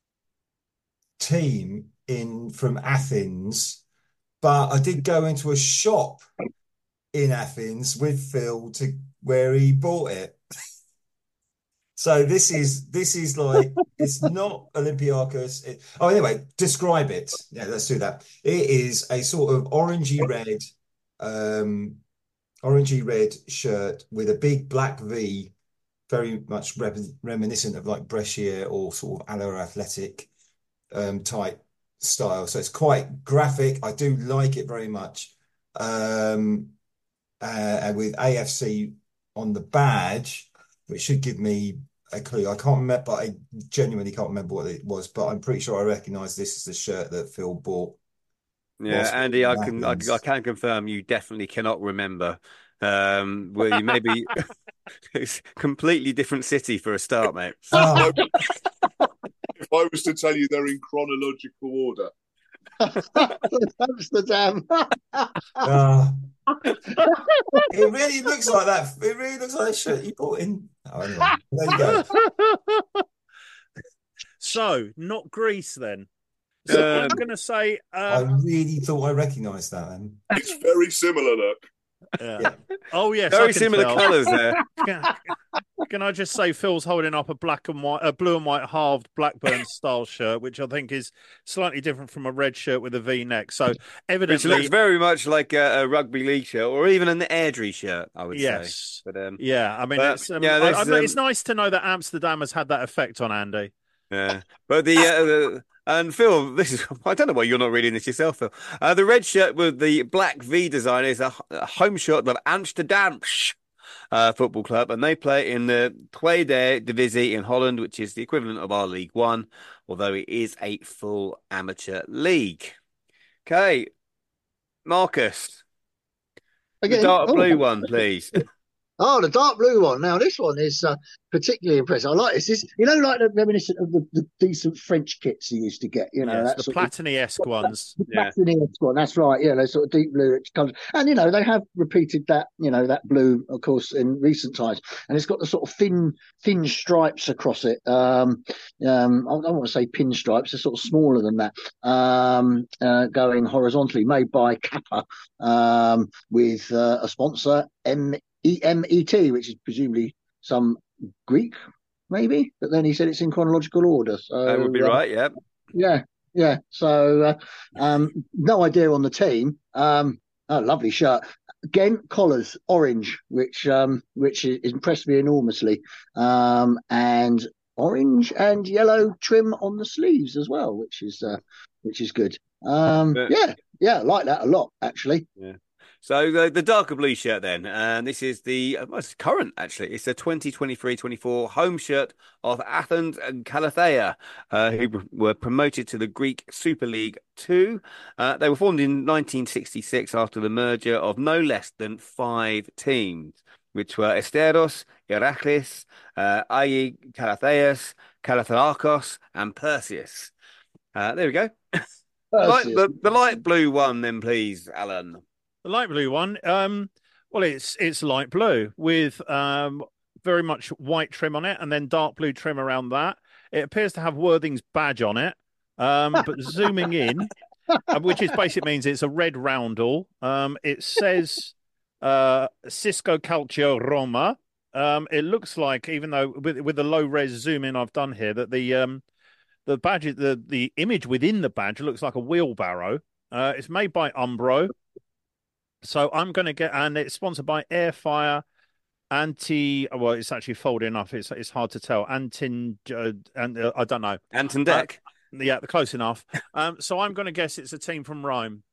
team in from Athens, but I did go into a shop in Athens with Phil to where he bought it. So this is this is like it's not Olympiacos. It, oh, anyway, describe it. Yeah, let's do that. It is a sort of orangey red, um, orangey red shirt with a big black V, very much rep reminiscent of like Brescia or sort of Alla Athletic um, type style. So it's quite graphic. I do like it very much. Um, uh, and with A F C on the badge, which should give me a clue. I can't remember, but I genuinely can't remember what it was, but I'm pretty sure I recognize this is the shirt that Phil bought. Yeah, whilst Andy, I in can I, Athens. I can confirm you definitely cannot remember. Um, well, you maybe it's a completely different city for a start, mate. Oh, If I was to tell you they're in chronological order, Amsterdam. ah. It really looks like that. It really looks like a shirt you bought in. Oh, anyway, there you go. So not Greece then. So I'm Um, going to say. I Um, really thought I recognised that then. it's very similar. Look, yeah. Yeah. Oh yes, I Very can similar tell. colours there. Can, can I just say Phil's holding up a black and white, a blue and white halved Blackburn style shirt, which I think is slightly different from a red shirt with a V neck. So Which evidently, looks very much like a, a rugby league shirt or even an Airdrie shirt, I would say. yes, But um, yeah. I mean, but, it's um, yeah, I, there's, I, um, it's nice to know that Amsterdam has had that effect on Andy. yeah. But the, uh, the and Phil, this is I don't know why you're not reading this yourself, Phil. Uh, the red shirt with the black V design is a, a home shirt of Amsterdam uh, Football Club, and they play in the Tweede Divisie in Holland, which is the equivalent of our League One, although it is a full amateur league. Okay, Marcus, the Again, dark oh, blue one, please. oh, the dark blue one. Now this one is uh, particularly impressive. I like this. This, you know, like the reminiscent of the, the decent French kits you used to get. You know, Yes, that the sort of Platini-esque ones. the Yeah. Platini one. That's right. Yeah, those sort of deep blue colours. And you know, they have repeated that. You know, that blue, of course, in recent times. And it's got the sort of thin, thin stripes across it. Um, um, I don't want to say pinstripes. They're sort of smaller than that. Um, uh, going horizontally, made by Kappa, um, with uh, a sponsor, M E M E T, which is presumably some Greek, maybe. But then he said it's in chronological order. So That would be uh, right, yeah. yeah, yeah. So, uh, um, no idea on the team. Um, oh, lovely shirt. Again, collars orange, which um, which i- impressed me enormously. Um, and orange and yellow trim on the sleeves as well, which is uh, which is good. Um, Yeah. yeah, yeah, I like that a lot actually. So the, the darker blue shirt then, and this is the uh, most current actually. It's the twenty twenty-three twenty-four home shirt of Athens and Calathea, uh, who were promoted to the Greek Super League Two. Uh, they were formed in nineteen sixty-six after the merger of no less than five teams, which were Esteros, Iraklis, uh, Ayi Calatheas, Calatherakos, and Perseus. Uh, there we go. Light, the, the light blue one, then, please, Alan. The light blue one, um, well, it's it's light blue with um, very much white trim on it, and then dark blue trim around that. It appears to have Worthing's badge on it, um, but zooming in, uh, which is basically means it's a red roundel. Um, it says uh, Cisco Calcio Roma. Um, it looks like, even though with with the low res zoom in I've done here, that the um, the badge, the the image within the badge looks like a wheelbarrow. Uh, it's made by Umbro. So I'm going to get, and it's sponsored by Airfire, Anti. Well, it's actually folding up. It's it's hard to tell. Antin, uh, and uh, I don't know. Anton Deck. Uh, yeah, close enough. Um, so I'm going to guess it's a team from Rome.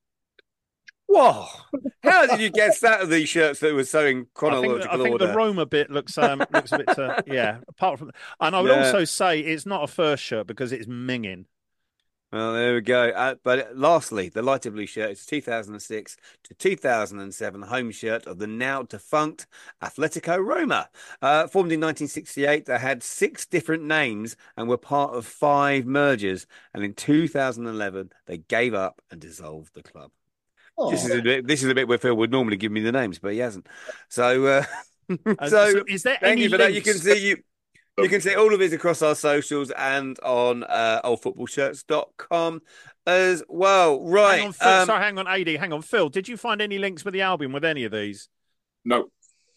Whoa! How did you guess that of these shirts that were so in chronological I think, I think order? the Roma bit looks um looks a bit uh, yeah. Apart from, and I would Yeah. also say it's not a first shirt because it's minging. Well, there we go. Uh, but lastly, the lighter blue shirt is two thousand six to two thousand seven home shirt of the now defunct Atletico Roma. Uh, formed in nineteen sixty-eight, they had six different names and were part of five mergers. And in two thousand eleven, they gave up and dissolved the club. Oh. This is a bit. This is a bit where Phil would normally give me the names, but he hasn't. So, uh, Uh, so, so is there thank any you for that. You can links? see you. You can see all of it across our socials and on uh, old football shirts dot com as well. Right. Hang on, Phil, um, sorry, hang on, A D, hang on, Phil. Did you find any links with the Albion with any of these? No.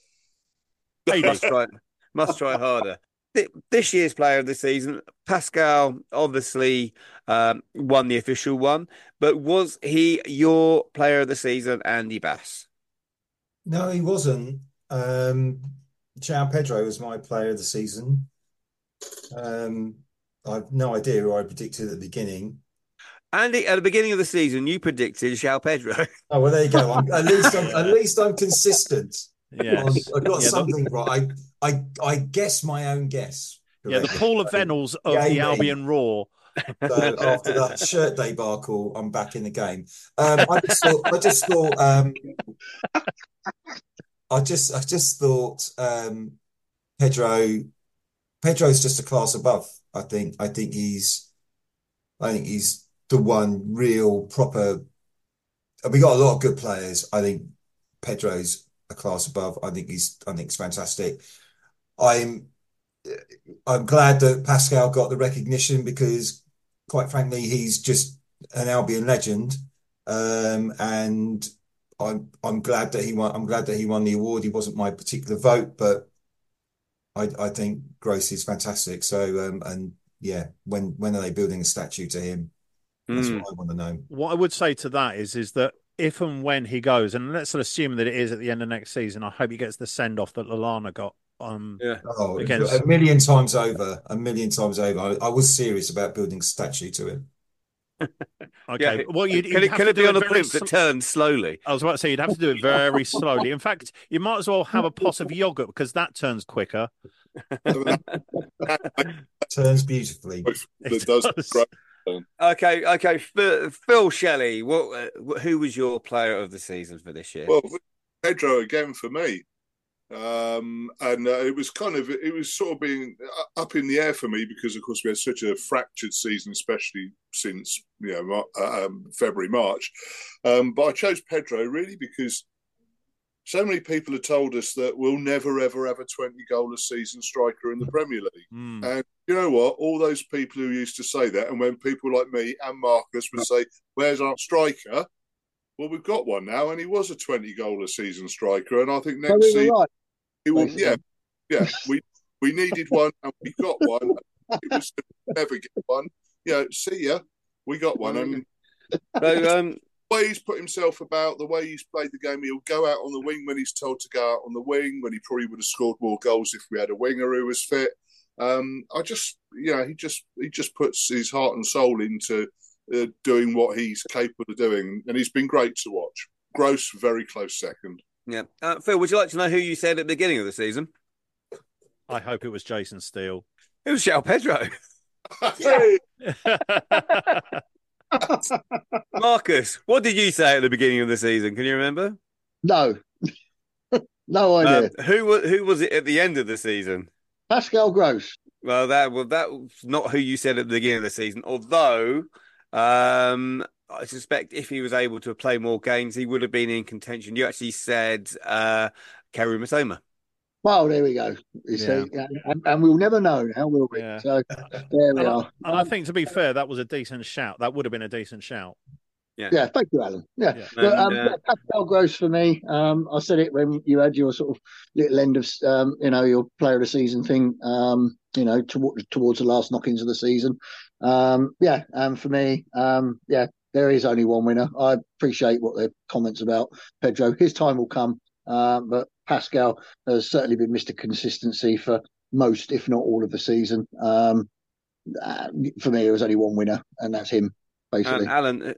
A D. must try. Must try harder. This year's player of the season, Pascal, obviously um, won the official one, but was he your player of the season, Andy Bass? No, he wasn't. Um, João Pedro was my player of the season. Um, I've no idea who I predicted at the beginning. Andy, at the beginning of the season, you predicted João Pedro. Oh well, there you go. I'm, at least I'm at least I'm consistent. Yes. I got Yeah, something right. I I I guess my own guess. Yeah, the correctly. Paul of Venels of Yeah, the yeah. Albion Roar. So after that shirt debacle, I'm back in the game. Um, I just thought, I just thought, um, I just, I just thought, um, Pedro, Pedro's just a class above. I think, I think he's, I think he's the one real proper. We got a lot of good players. I think Pedro's a class above. I think he's, I think he's fantastic. I'm, I'm glad that Pascal got the recognition because, quite frankly, he's just an Albion legend, um, and I'm I'm glad that he won. I'm glad that he won the award. He wasn't my particular vote, but I I think Gross is fantastic. So um, and yeah, when when are they building a statue to him? That's Mm. what I want to know. What I would say to that is, is that if and when he goes, and let's assume that it is at the end of next season, I hope he gets the send off that Lallana got. Um, Yeah. Oh, Against- a million times over, a million times over. I, I was serious about building a statue to him. Okay, Yeah. well, you'd, Can you'd it, have can to it be do on a very blimp sl- that turns slowly? I was about to say you'd have to do it very slowly. In fact, you might as well have a pot of yogurt because that turns quicker. Turns beautifully. It does. Great. Okay, okay. Phil, Phil Shelley, what, uh, who was your player of the season for this year? Well, Pedro again for me. Um, and uh, it was kind of, it was sort of being up in the air for me because, of course, we had such a fractured season, especially since, you know, um, February, March. Um, but I chose Pedro really because so many people have told us that we'll never, ever have a twenty goal a season striker in the Premier League. Mm. And you know what? All those people who used to say that, and when people like me and Marcus would say, "Where's our striker?" Well, we've got one now, and he was a twenty goal a season striker. And I think next So we were season, right, he will. basically. Yeah, yeah. We we needed one, and we got one. It was never get one. You know, see ya. We got one, and So, um, the way he's put himself about, the way he's played the game, he'll go out on the wing when he's told to go out on the wing, when he probably would have scored more goals if we had a winger who was fit. Um, I just, you know, he just he just puts his heart and soul into uh, doing what he's capable of doing, and he's been great to watch. Gross, very close second. Yeah. Uh, Phil, would you like to know who you said at the beginning of the season? I hope it was Jason Steele. It was João Pedro. Hey! Marcus, what did you say at the beginning of the season? Can you remember? No, no idea. Um, who was who was it at the end of the season? Pascal Gross. Well, that well, that was not who you said at the beginning of the season. Although, um, I suspect if he was able to play more games, he would have been in contention. You actually said uh, Karu Masoma. Well, there we go. You Yeah. see, and, and we'll never know now, will we? Yeah. So there we And I, are. and I think, to be fair, that was a decent shout. That would have been a decent shout. Yeah. Yeah, thank you, Alan. Yeah, Yeah. but um, And, uh, yeah, Pascal Gross for me. Um, I said it when you had your sort of little end of, um, you know, your player of the season thing. Um, you know, toward, towards the last knockings of the season. Um, yeah, and for me, um, yeah, there is only one winner. I appreciate what their comments about Pedro. His time will come, uh, but Pascal has certainly been Mister Consistency for most, if not all, of the season. Um, uh, for me, there was only one winner, and that's him, basically. and Alan,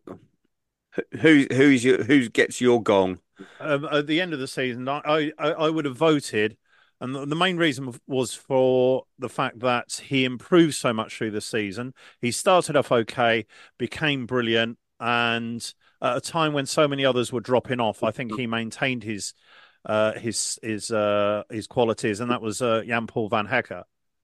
who who's your who gets your gong? Um, at the end of the season, I, I, I would have voted, and the, the main reason was for the fact that he improved so much through the season. He started off okay, became brilliant, and at a time when so many others were dropping off, I think he maintained his uh, his his uh, his qualities, and that was uh, Jan-Paul van Hecker.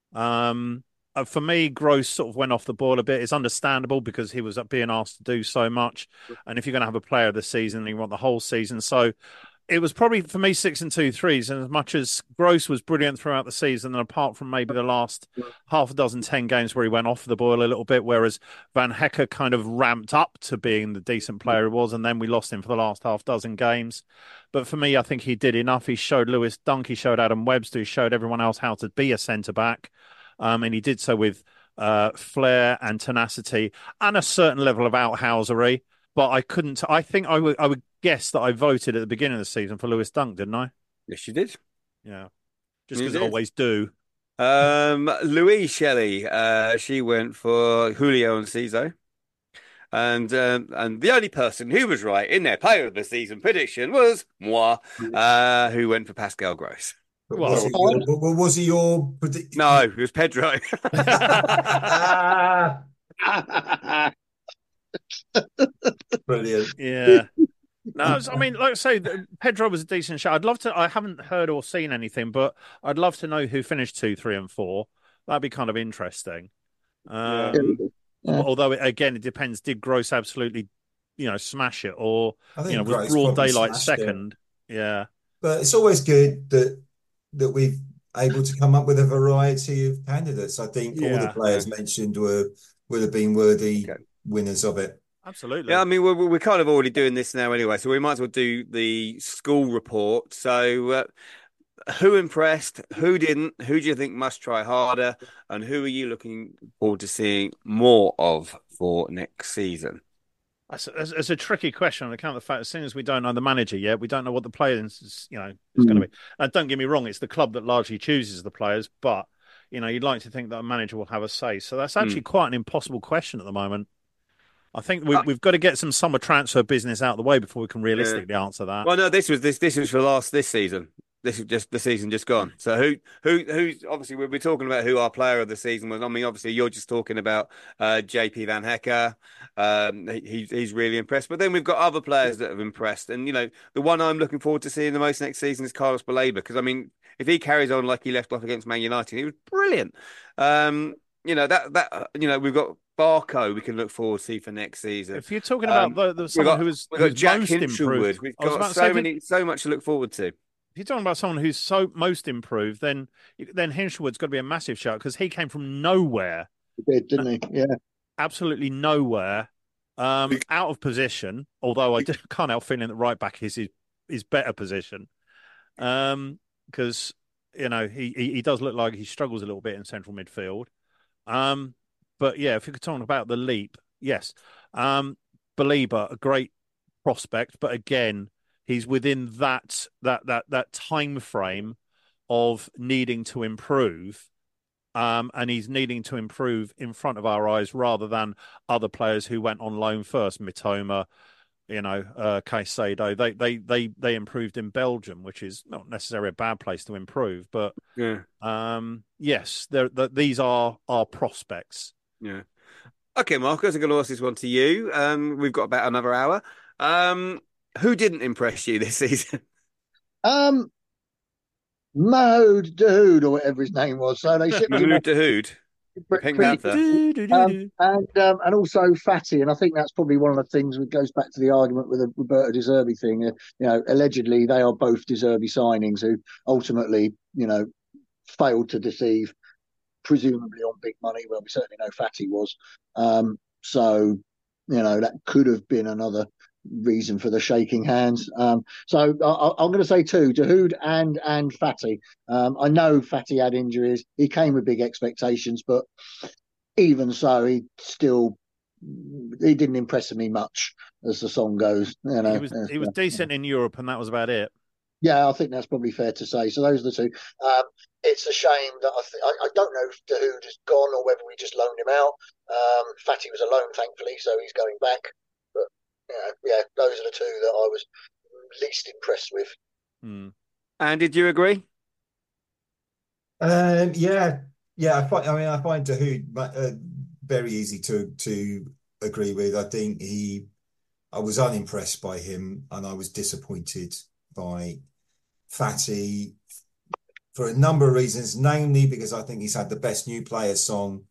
Um, Uh, for me, Gross sort of went off the ball a bit. It's understandable because he was being asked to do so much. And if you're going to have a player of the season, you want the whole season. So it was probably, for me, six and two threes. And as much as Gross was brilliant throughout the season, and apart from maybe the last half a dozen, ten games where he went off the ball a little bit, whereas Van Hecker kind of ramped up to being the decent player he was, and then we lost him for the last half dozen games. But for me, I think he did enough. He showed Lewis Dunk, he showed Adam Webster, he showed everyone else how to be a centre-back. Um, and he did so with uh, flair and tenacity and a certain level of outhousery. But I couldn't. I think I would. I would guess that I voted at the beginning of the season for Lewis Dunk, didn't I? Yes, you did. Yeah, just You because I did. always do. Um, Louise Shelley, uh, she went for Julio and Ciso. And um, and the only person who was right in their player of the season prediction was moi, uh, who went for Pascal Gross. Well, was, it your, well, was he your prediction? No, it was Pedro. Brilliant. Yeah. No, I mean, like I say, Pedro was a decent shot. I'd love to. I haven't heard or seen anything, but I'd love to know who finished two, three, and four. That'd be kind of interesting. Um, Yeah. Although, again, it depends. Did Gross absolutely, you know, smash it, or I think you know, was Gross broad probably daylight smashed it. second? Yeah. But it's always good that that we've able to come up with a variety of candidates. I think all the Yeah. players mentioned were would have been worthy Okay. winners of it. Absolutely. Yeah, I mean, we're, we're kind of already doing this now anyway, so we might as well do the school report. So, uh, who impressed? Who didn't? Who do you think must try harder? And who are you looking forward to seeing more of for next season? That's, that's, that's a tricky question on account of the fact, as soon as we don't know the manager yet, we don't know what the players, you know, is going to be. Uh, don't get me wrong; it's the club that largely chooses the players, but you know, you'd like to think that a manager will have a say. So that's actually quite an impossible question at the moment. I think we, Uh, we've got to get some summer transfer business out of the way before we can realistically answer that. Well, no, this was this this was for last this season. This is just the season just gone. So who who who's obviously we're, we're talking about who our player of the season was. I mean, obviously you're just talking about uh, J P Van Hecker. Um, he, he's really impressed. But then we've got other players that have impressed. And you know, the one I'm looking forward to seeing the most next season is Carlos Baleba, because I mean, if he carries on like he left off against Man United, he was brilliant. Um, you know that that you know we've got Barco we can look forward to see for next season. If you're talking about Um, the, the We've someone got, who was, we've got who's Jack most Hinchelwood. improved, We've I was about got to so say, if you- many, so much to look forward to. If you're talking about someone who's so most improved, then then Hinchelwood's got to be a massive shout because he came from nowhere, He did, didn't he? Yeah. absolutely nowhere, um, out of position. Although I can't help feeling that right back is his, his better position, um, because you know he, he he does look like he struggles a little bit in central midfield. Um, but yeah, if you could talk about the leap, yes, um, Baleba, a great prospect, but again, he's within that that that that time frame of needing to improve, um, and he's needing to improve in front of our eyes rather than other players who went on loan first, Mitoma, You know, uh, Caicedo, they, they, they, they improved in Belgium, which is not necessarily a bad place to improve. But Yeah. um, yes, they're, they're, these are our prospects. Yeah. Okay, Marcus, I'm going to ask this one to you. Um, we've got about another hour. Um, who didn't impress you this season? Um, Mahmoud Dahoud or whatever his name was. So they shipped him Mahmoud Dahoud, the Pink pretty Panther. Do, do, do, Um, do. and um, and also Fatty, and I think that's probably one of the things that goes back to the argument with the Roberto De Zerbi thing. Uh, you know, allegedly they are both De Zerbi signings who ultimately, you know, failed to deceive, presumably on big money. Well, we certainly know Fatty was. Um, so, you know, that could have been another reason for the shaking hands. Um, so I, I'm going to say two, Dahoud and and Fatty. Um, I know Fatty had injuries. He came with big expectations, but even so, he still he didn't impress me much, as the song goes. You know, He was he was decent in Europe, and that was about it. Yeah, I think that's probably fair to say. So those are the two. Um, it's a shame that I, th- I I don't know if Dahoud has gone or whether we just loaned him out. Um, Fatty was a loan, thankfully, so he's going back. But yeah, yeah, those are the two that I was least impressed with. Hmm. And did you agree? Um, yeah, yeah. I find. I mean, I find Dahoud uh, very easy to to agree with. I think he. I was unimpressed by him, and I was disappointed by Fatty for a number of reasons, namely because I think he's had the best new player song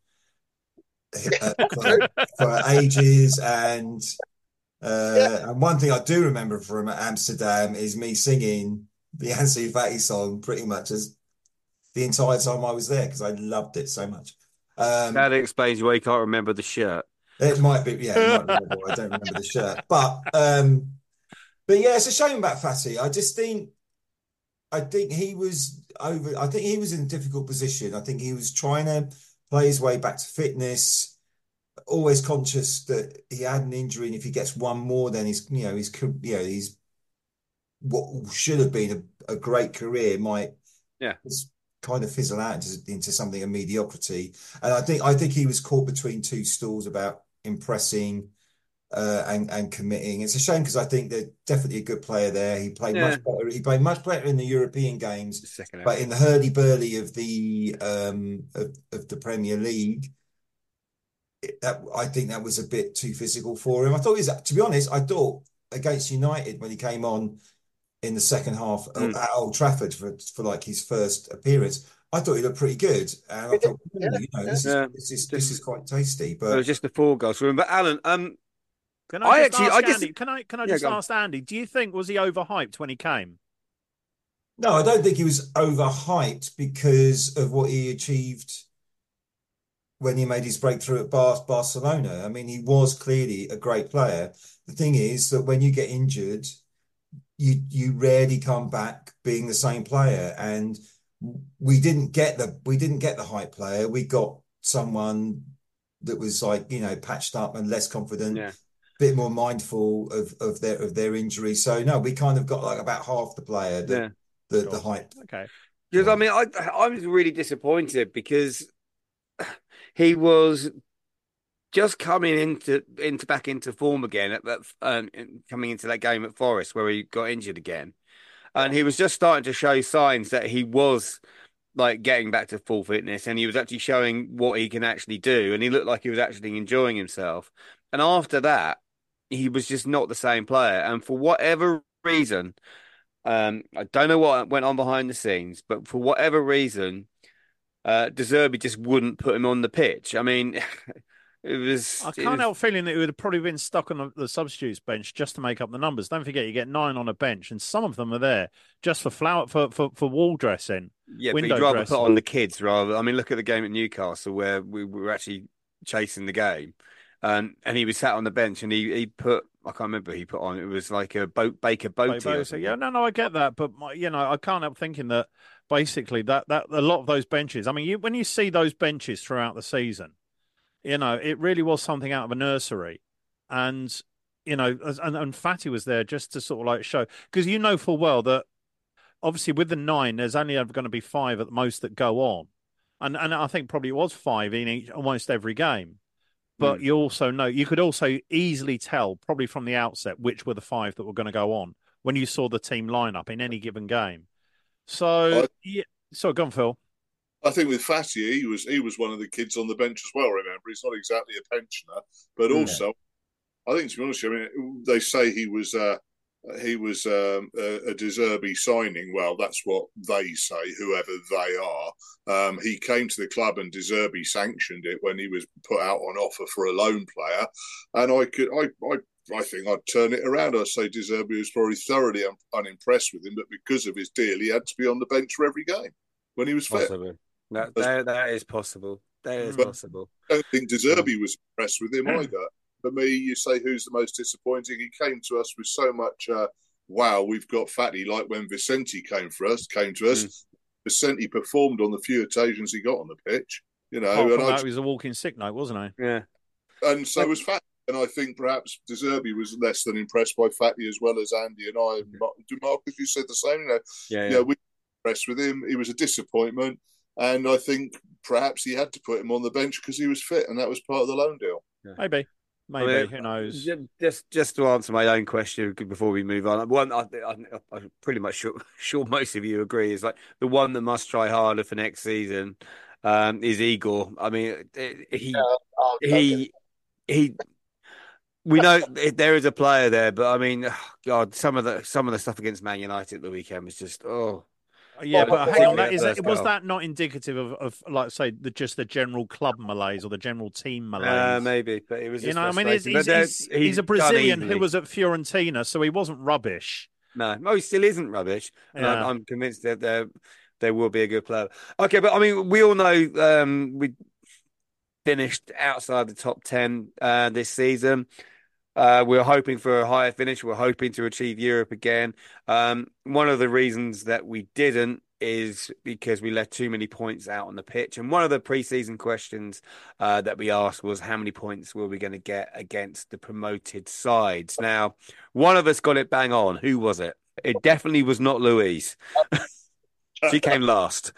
uh, for, for ages, and uh, Yeah. and one thing I do remember from Amsterdam is me singing the Ansu Fati song pretty much as the entire time I was there because I loved it so much. Um, That explains why you can't remember the shirt. it might be, yeah, it might be. I don't remember the shirt, but um, but yeah, it's a shame about Fatty. I just think. I think he was over. I think he was in a difficult position. I think he was trying to play his way back to fitness, always conscious that he had an injury, and if he gets one more, then he's, you know, he's, you know, he's what should have been a, a great career might, yeah, kind of fizzle out into, into something of mediocrity. And I think I think he was caught between two stools about impressing. Uh, and and committing. It's a shame because I think they're definitely a good player there. He played yeah. much better. He played much better in the European games, Second but in the hurdy-burdy of the um of, of the Premier League, it, that I think that was a bit too physical for him. I thought he was, to be honest, I thought against United when he came on in the second half Mm. at Old Trafford for for like his first appearance. I thought he looked pretty good, and I thought, Yeah, you know, yeah. this is Yeah. this is Just- this is quite tasty. It was But just the four goals for him. But Alan, um, Can I, I just actually- ask I just- Andy? Can I can I Yeah, just go on. ask Andy? Do you think was he overhyped when he came? no, I don't think he was overhyped because of what he achieved when he made his breakthrough at Bar Barcelona. I mean, he was clearly a great player. The thing is that when you get injured, you you rarely come back being the same player. And we didn't get the we didn't get the hype player. We got someone that was like, you know, patched up and less confident, Yeah. bit more mindful of of their of their injury. So no, we kind of got like about half the player that Yeah. the Sure. the hype. Okay. Because I mean, I I was really disappointed because he was just coming into into back into form again at that um, coming into that game at Forest where he got injured again, and he was just starting to show signs that he was like getting back to full fitness, and he was actually showing what he can actually do, and he looked like he was actually enjoying himself. And after that, he was just not the same player, and for whatever reason, um, I don't know what went on behind the scenes, but for whatever reason, uh, De Zerbi just wouldn't put him on the pitch. I mean, it was. I it can't was- help feeling that he would have probably been stuck on the, the substitutes bench just to make up the numbers. Don't forget, you get nine on a bench, and some of them are there just for flower for for, for wall dressing. Yeah, but window he'd rather dressing. put on the kids rather. I mean, look at the game at Newcastle where we were actually chasing the game, and and he was sat on the bench and he he put I can't remember who he put on. It was like a boat Baker Boaty. Bobo, or so something. yeah, no, no, I get that, but my, you know, I can't help thinking that basically that that a lot of those benches. I mean, you when you see those benches throughout the season, you know, it really was something out of a nursery, and you know, as- and and Fatty was there just to sort of like show because you know full well that obviously with the nine, there's only ever going to be five at the most that go on, and and I think probably it was five in each almost every game. but Mm. you also know, you could also easily tell, probably from the outset, which were the five that were going to go on when you saw the team lineup in any given game. So, I, yeah, so go on, Phil. I think with Fatty, he was he was one of the kids on the bench as well. Remember, he's not exactly a pensioner, but Mm. also, I think to be honest, I mean, they say he was uh, he was um, a, a De Zerbi signing. Well, that's what they say, whoever they are. Um, he came to the club and De Zerbi sanctioned it when he was put out on offer for a loan player, and I could I I. I think I'd turn it around. I'd say De Zerbi was probably thoroughly un- unimpressed with him, but because of his deal, he had to be on the bench for every game when he was fit. Possible. That, that, that is possible. That is Mm. possible. I don't think De Um, Zerbi was impressed with him either. For me, you say who's the most disappointing? He came to us with so much, uh, wow, we've got Fatty, like when Vicente came for us, came to us. Mm. Vicente performed on the few occasions he got on the pitch, you know, Apart and from I that, he was a walking sick note, wasn't he? Yeah. and so was Fatty. And I think perhaps De Zerbi was less than impressed by Fatty as well as Andy and I. Do Marcus, you said the same? You know, Yeah, yeah, yeah. we were impressed with him. He was a disappointment. And I think perhaps he had to put him on the bench because he was fit, and that was part of the loan deal. Maybe. I Maybe. mean, Who knows? ju- Just, just to answer my own question before we move on, one I, I, I'm pretty much sure, sure most of you agree is like the one that must try harder for next season um, is Igor. I mean, he, Uh, oh, he, he. We know there is a player there, but I mean, God, some of the some of the stuff against Man United at the weekend was just oh. Yeah, Well, but well, hang on. particularly That is first that, was goal. that not indicative of, of like say the just the general club malaise or the general team Uh, malaise? maybe, but it was You just know, I mean, he's frustrating. But he's, there- he's, he's a done Brazilian who easily. was at Fiorentina, so he wasn't rubbish. No, no, he still isn't rubbish, and I'm, Yeah. I'm convinced that there there will be a good player. Okay, but I mean, we all know um, we finished outside the top ten uh, this season. Uh, we're hoping for a higher finish. We're hoping to achieve Europe again. Um, one of the reasons that we didn't is because we left too many points out on the pitch. And one of the preseason questions uh, that we asked was how many points were we going to get against the promoted sides? Now, one of us got it bang on. Who was it? It definitely was not Louise. She came last.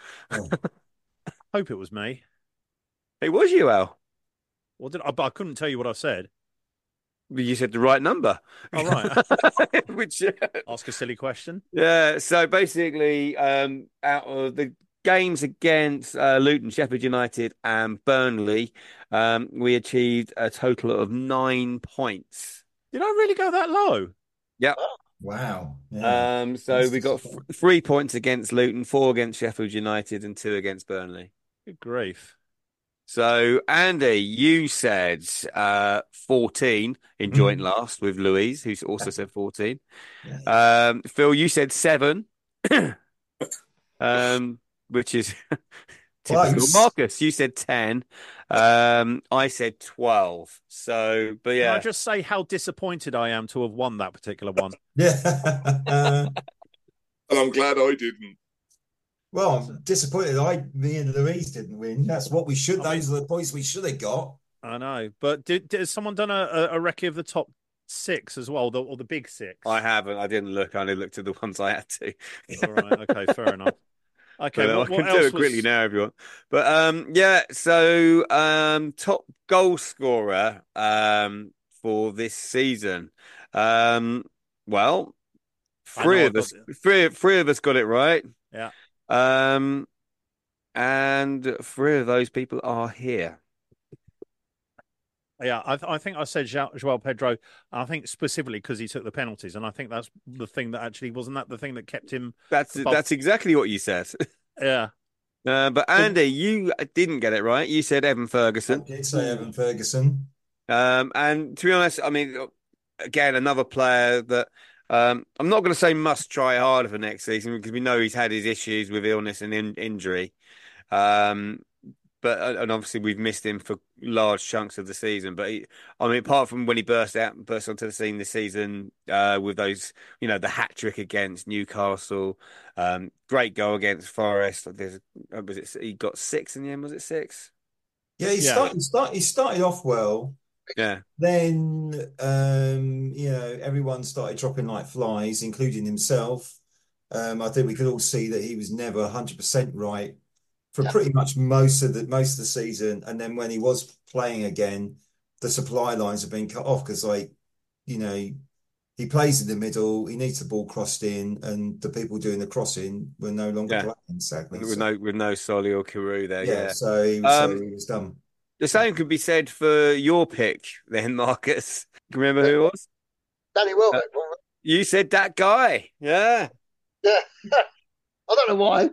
Hope it was me. It was you, Al. Well, did I? But I couldn't tell you what I said. You said the right number. All right. Which, uh, Ask a silly question. yeah, so basically, um, out of the games against uh, Luton, Sheffield United, and Burnley, um, we achieved a total of nine points. Did I really go that low? Yep. Wow. Yeah. Um, so That's we got f- disappointing. three points against Luton, four against Sheffield United, and two against Burnley. Good grief. So, Andy, you said uh, fourteen in joint last with Louise, who also said fourteen. Yeah. Um, Phil, you said seven, um, which is typical. Close. Marcus, you said ten. Um, I said twelve. So, but Can I yeah, just say how disappointed I am to have won that particular one? Yeah. And I'm glad I didn't. Well, I'm disappointed. I, me and Louise didn't win. That's what we should. I mean- Those are the points we should have got. I know, but did, did has someone done a, a, a recce of the top six as well, the, or the big six? I haven't. I didn't look. I only looked at the ones I had to. All right, okay, fair enough. Okay, But what, I what can else do it quickly was... now if you want. But um, yeah, so um, top goal scorer um, for this season. Um, well, I three know of I've us, got three, three of us got it right. Yeah. Um, and three of those people are here. Yeah, I, I think I said Jo- Joao Pedro. I think specifically because he took the penalties, and I think that's the thing that actually wasn't that the thing that kept him. That's above- that's exactly what you said. Yeah, Uh, but Andy, you didn't get it right. You said Evan I Ferguson. did say Evan Ferguson. Um, and to be honest, I mean, again, another player that um, I'm not going to say must try harder for next season because we know he's had his issues with illness and in- injury. Um, but and obviously we've missed him for large chunks of the season. But he, I mean, apart from when he burst out, burst onto the scene this season uh, with those, you know, the hat trick against Newcastle, um, great goal against Forest. There's, was it? He got six in the end. Was it six? Yeah, he Yeah. started. Start, he started off well. Yeah. Then, um, you know, everyone started dropping like flies, including himself. Um, I think we could all see that he was never one hundred percent right for Yeah. pretty much most of the most of the season. And then when he was playing again, the supply lines have been cut off because, like, you know, he plays in the middle, he needs the ball crossed in, and the people doing the crossing were no longer Yeah. playing, sadly. With So, no with no Solly or Carew there. yeah, Yeah. so he, so Um, he was done. the same could be said for your pick then, Marcus. Can you remember who it was? Danny Uh, Welbeck. you said that guy. Yeah. Yeah. I don't know why.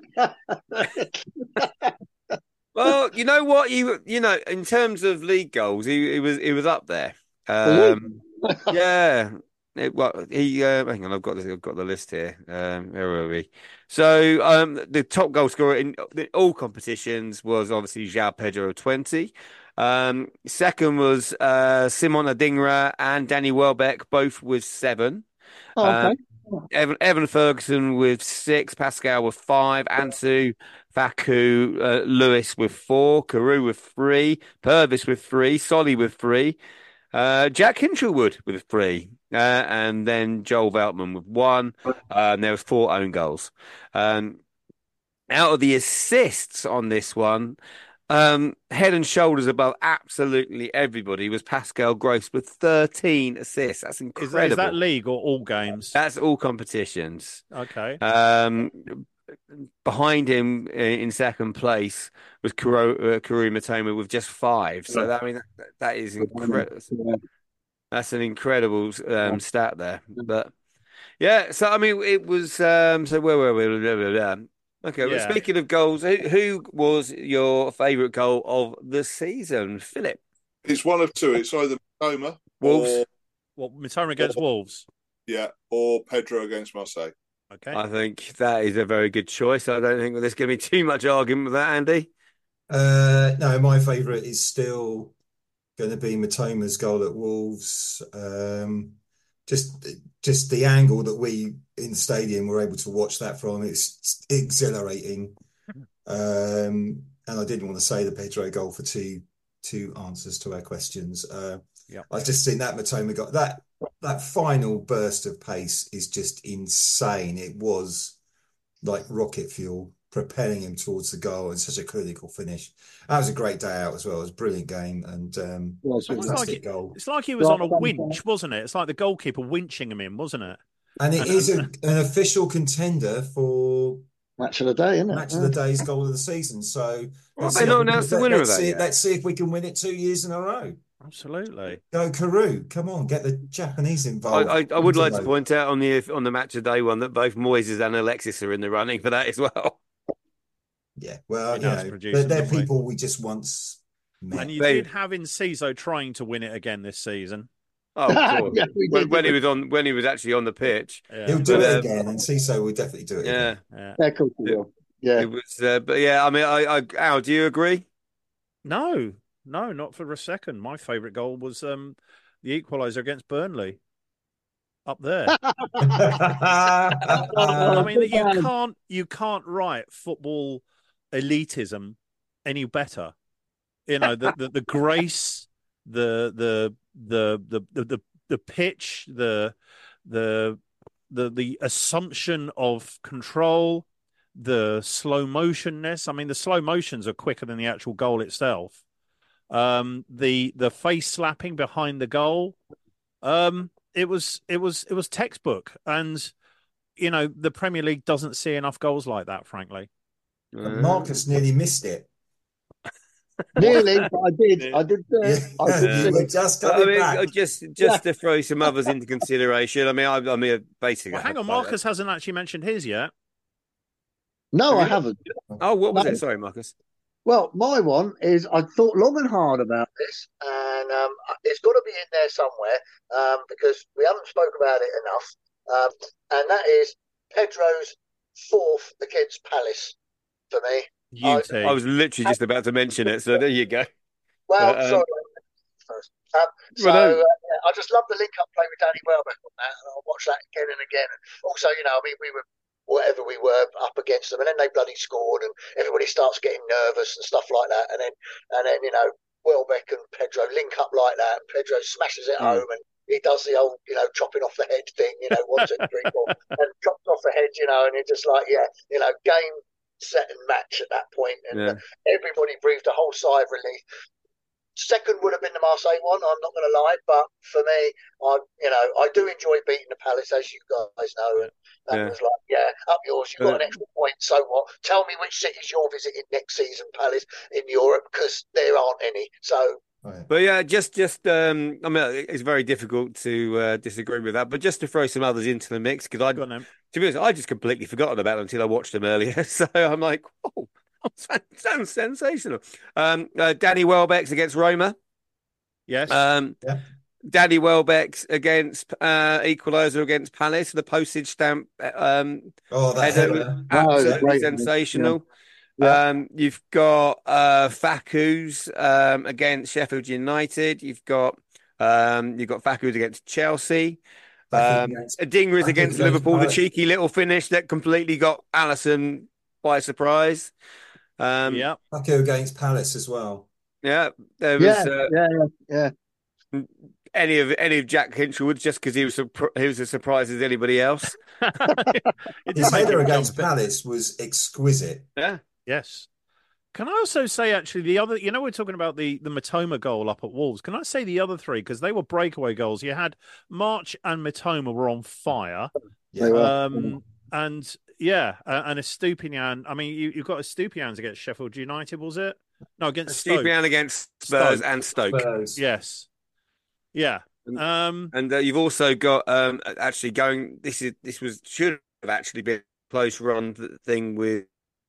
Well, you know what? You you know, in terms of league goals, he, he was he was up there. Was Um, yeah. It, well, he uh, hang on, I've got this, I've got the list here. Um, where were we? So, um, the top goal scorer in, in all competitions was obviously João Pedro of twenty. Um, second was uh, Simon Adingra and Danny Welbeck, both with seven. Oh, Um, okay. Evan, Evan Ferguson with six, Pascal with five, Ansu, Faku, uh, Lewis with four, Carew with three, Purvis with three, Solly with three, uh, Jack Hinchelwood with three, uh, and then Joel Veltman with one. Uh, and there was four own goals. Um, out of the assists on this one, um, head and shoulders above absolutely everybody was Pascal Gross with thirteen assists. That's Is, incredible. is that league or all games? That's all competitions. Okay. Um, behind him in second place was Kuro, uh, Karui Matoma with just five. So that, I mean, that, that is incredible. That's an incredible um, stat there. But yeah, so I mean, it was. Um, so where were we? Blah, blah, blah. Okay, well, Yeah. speaking of goals, who, who was your favourite goal of the season, Philip? It's one of two. It's either Matoma Wolves. or Well, Mitoma against or- Wolves. yeah, or Pedro against Marseille. Okay. I think that is a very good choice. I don't think there's going to be too much argument with that, Andy. Uh, no, my favourite is still going to be Matoma's goal at Wolves. Um, just, just the angle that we in the stadium were able to watch that from. It's exhilarating. Um, and I didn't want to say the Pedro goal for two two answers to our questions. Uh, Yeah. I've just seen that Matoma got that that final burst of pace is just insane. It was like rocket fuel propelling him towards the goal and such a clinical finish. That was a great day out as well. It was a brilliant game and um, Yes, it It's was. like, fantastic it, goal. it's like he was Right, on a thank winch, wasn't it? It's like the goalkeeper winching him in, wasn't it? And it And- is a, and- an official contender for Match of the day, isn't it? match of the day's goal of the season. So Well, let's they see not if we announced can- the winner of let's that see, yet. let's see if we can win it two years in a row. Absolutely. Go Carew, come on, get the Japanese I, involved. I, I would like to Interlope. point out on the on the match of day one that both Moises and Alexis are in the running for that as well. Yeah, well, We you know it's know, produced they're, them, they're don't we? people we just once met. And you They- did have Enciso trying to win it again this season. Oh, of course. Yeah, we when, did, when he didn't was on, when he was actually on the pitch. Yeah. He'll do But, it um, again, and Ciso will definitely do it Yeah, again. Yeah. Yeah, of course we will. Yeah. it was. Uh, but yeah, I mean, I, I, Al, do you agree? No, no, not for a second. My favourite goal was um, the equaliser against Burnley. Up there. I mean, you can't you can't write football elitism any better. You know, the the, the grace, the the the the the the, the pitch, the the the the assumption of control, the slow motionness. I mean, the slow motions are quicker than the actual goal itself. Um, the the face slapping behind the goal. Um, it was it was it was textbook, and you know the Premier League doesn't see enough goals like that, frankly. And Marcus nearly missed it. Nearly, but I did. I did. Uh, I did you see were it. just I coming mean, back. uh, just just to throw some others into consideration. I mean, I, I mean, basically. Well, hang on, Marcus hasn't actually mentioned his yet. No, I Have you haven't. Oh, what was No. it? Sorry, Marcus. Well, my one is I thought long and hard about this, and um, it's got to be in there somewhere um, because we haven't spoke about it enough, um, and that is Pedro's fourth against Palace for me. U T. I was literally just about to mention it, so there you go. Well, But, um, sorry, first. Um, so Well, no. uh, yeah, I just love the link up play with Danny Welbeck on that, and I'll watch that again and again. And also, you know, I mean, we were whatever we were up against them, and then they bloody scored, and everybody starts getting nervous and stuff like that, and then and then you know Welbeck and Pedro link up like that, and Pedro smashes it Mm. home, and he does the old you know chopping off the head thing, you know, one two three four, and chops off the head, you know, and it's just like yeah, you know, game set and match at that point, and Yeah. uh, everybody breathed a whole sigh of relief. second would have been the Marseille one. I'm not going to lie, but for me, I you know I do enjoy beating the Palace, as you guys know, and that Yeah. was like, yeah, up yours. You got Uh, an extra point. So what? Tell me which cities you're visiting next season, Palace, in Europe, because there aren't any. So Right. But yeah, just just um, I mean, it's very difficult to uh, disagree with that. But just to throw some others into the mix, because I, Go on then. to be honest, I just completely forgotten about them until I watched them earlier. So I'm like, oh, sounds sensational. Um, uh, Danny Welbeck's against Roma. Yes. Um, Yeah. Danny Welbeck's against uh, Equaliser against Palace. The postage stamp. Um, Oh, that header, header. absolutely great. sensational. Yeah. Um, you've got uh, Fakus um, against Sheffield United. You've got um, you've got Fakus against Chelsea. Fakus Um, against- Adingra Fakus against against Liverpool. The Palace. cheeky little finish that completely got Alisson by surprise. Um, yeah. Faku against Palace as well. yeah, there was Yeah, uh, yeah, yeah, yeah. any of any of Jack Hinchwood just because he was surpri- he was as surprised as anybody else. It did His make header him against jump. Palace was exquisite. Yeah, Yes. Can I also say, actually, the other, you know, we're talking about the, the Matoma goal up at Wolves. Can I say the other three? Because they were breakaway goals. You had March and Matoma were on fire. Yeah. They were. Um, and yeah, uh, and Estupinian. I mean, you, you've got Estupinians against Sheffield United, was it? No, against Stoke. Steve against Spurs Stoke. and Stoke. Spurs. Yes. Yeah. Um, And uh, you've also got um, actually going. This is this was should have actually been a close run th- thing with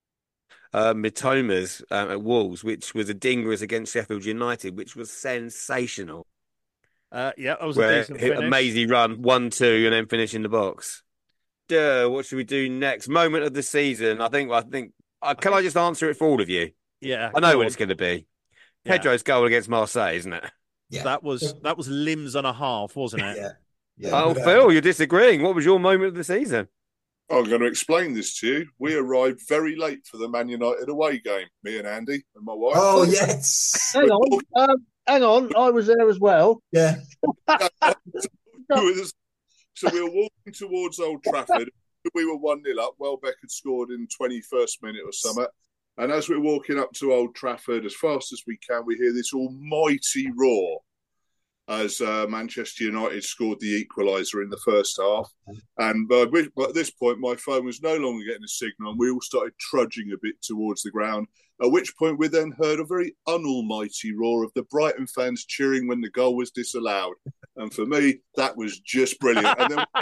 uh, Mitoma's um, at Wolves, which was a dingers against Sheffield United, which was sensational. uh, yeah, that was a Where decent hit a finish. mazy run, one two, and then finish in the box. Duh, what should we do next? Moment of the season. I think. I think. Uh, can I just answer it for all of you? Yeah. I know go what on. it's going to be. Yeah. Pedro's goal against Marseille, isn't it? Yeah. That was that was limbs and a half, wasn't it? Yeah. Yeah. Oh, Without- Phil, you're disagreeing. What was your moment of the season? I'm going to explain this to you. We arrived very late for the Man United away game, me and Andy and my wife. Oh, yes. Hang on, um, hang on. I was there as well. Yeah. So we were walking towards Old Trafford. We were one nil up. Welbeck had scored in twenty-first minute or something. And as we're walking up to Old Trafford as fast as we can, we hear this almighty roar as uh, Manchester United scored the equaliser in the first half. And uh, we, but at this point, my phone was no longer getting a signal, and we all started trudging a bit towards the ground, at which point we then heard a very unalmighty roar of the Brighton fans cheering when the goal was disallowed. And for me, that was just brilliant. And then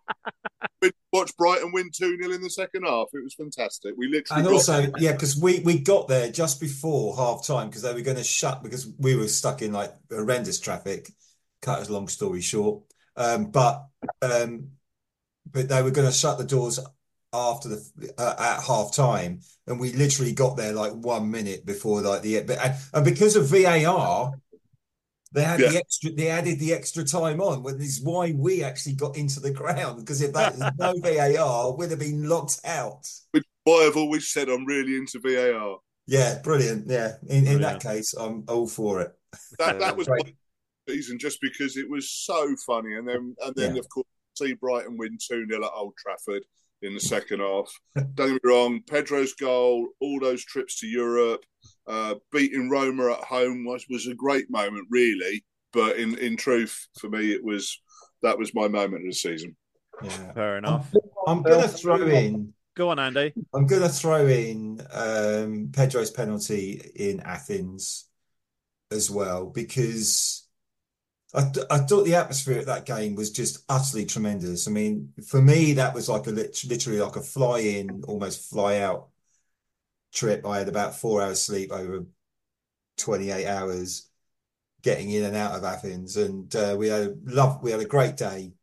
we watched Brighton win two nil in the second half. It was fantastic. We literally And got... also, yeah, because we, we got there just before half time because they were going to shut because we were stuck in like horrendous traffic. Cut as long story short, um, but um, but they were going to shut the doors after the uh, at half time, and we literally got there like one minute before like the but and, and because of V A R, they had Yeah. the extra. They added the extra time on, which is why we actually got into the ground. Because if that was no V A R, we'd have been locked out. Which why I've always said I'm really into V A R. Yeah, brilliant. Yeah, in, in that Brilliant. case, I'm all for it. That that was Great. my season just because it was so funny. And then and then Yeah. of course see Brighton win two nil at Old Trafford in the second half. Don't get me wrong, Pedro's goal, all those trips to Europe, uh, beating Roma at home was, was a great moment, really. But in, in truth, for me, it was that was my moment of the season. Yeah. Fair enough. I'm going to throw in. Go on, Andy. I'm going to throw in um, Pedro's penalty in Athens as well because I, th- I thought the atmosphere at that game was just utterly tremendous. I mean, for me, that was like a lit- literally like a fly in, almost fly out trip. I had about four hours sleep over twenty-eight hours getting in and out of Athens, and uh, we had a love. We had a great day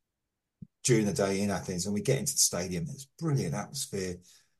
during the day in Athens, and we get into the stadium. It's brilliant atmosphere.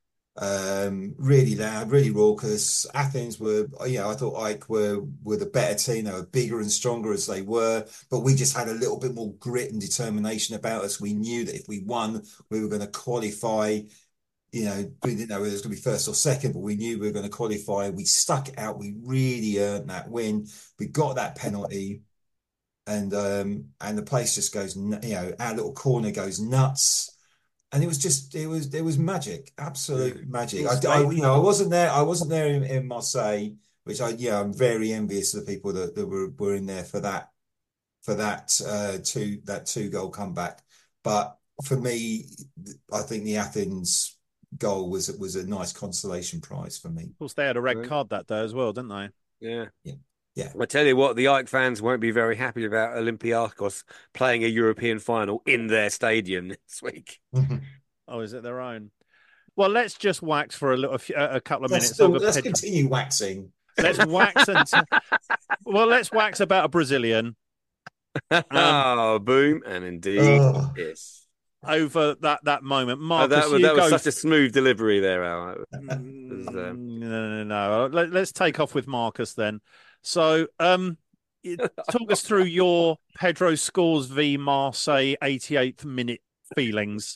Um, really loud, really raucous. Athens were, you know, I thought Ike were were the better team. They were bigger and stronger as they were, but we just had a little bit more grit and determination about us. We knew that if we won, we were going to qualify. You know, we didn't know whether it was going to be first or second, but we knew we were going to qualify. We stuck it out. We really earned that win. We got that penalty, and um, and the place just goes, you know, our little corner goes nuts. And it was just, it was, it was magic, absolute magic. I, I, you know, I wasn't there, I wasn't there in, in Marseille, which I yeah I'm very envious of the people that, that were were in there for that for that uh, two that two goal comeback. But for me, I think the Athens goal was was a nice consolation prize for me. Of course, they had a red card that day as well, didn't they? Yeah. Yeah. Yeah. I tell you what, the Ike fans won't be very happy about Olympiacos playing a European final in their stadium this week. Oh, is it their own? Well, let's just wax for a little, a couple of let's minutes. still, over let's Pedro. continue waxing. Let's wax and well, let's wax about a Brazilian. Um, oh, boom, and indeed, oh. yes. Over that that moment, Marcus, oh, that, you that go... was such a smooth delivery there, Al. Was, um... No, no, no. Let, let's take off with Marcus then. So, um, talk us through your Pedro Scores v Marseille eighty-eighth minute feelings.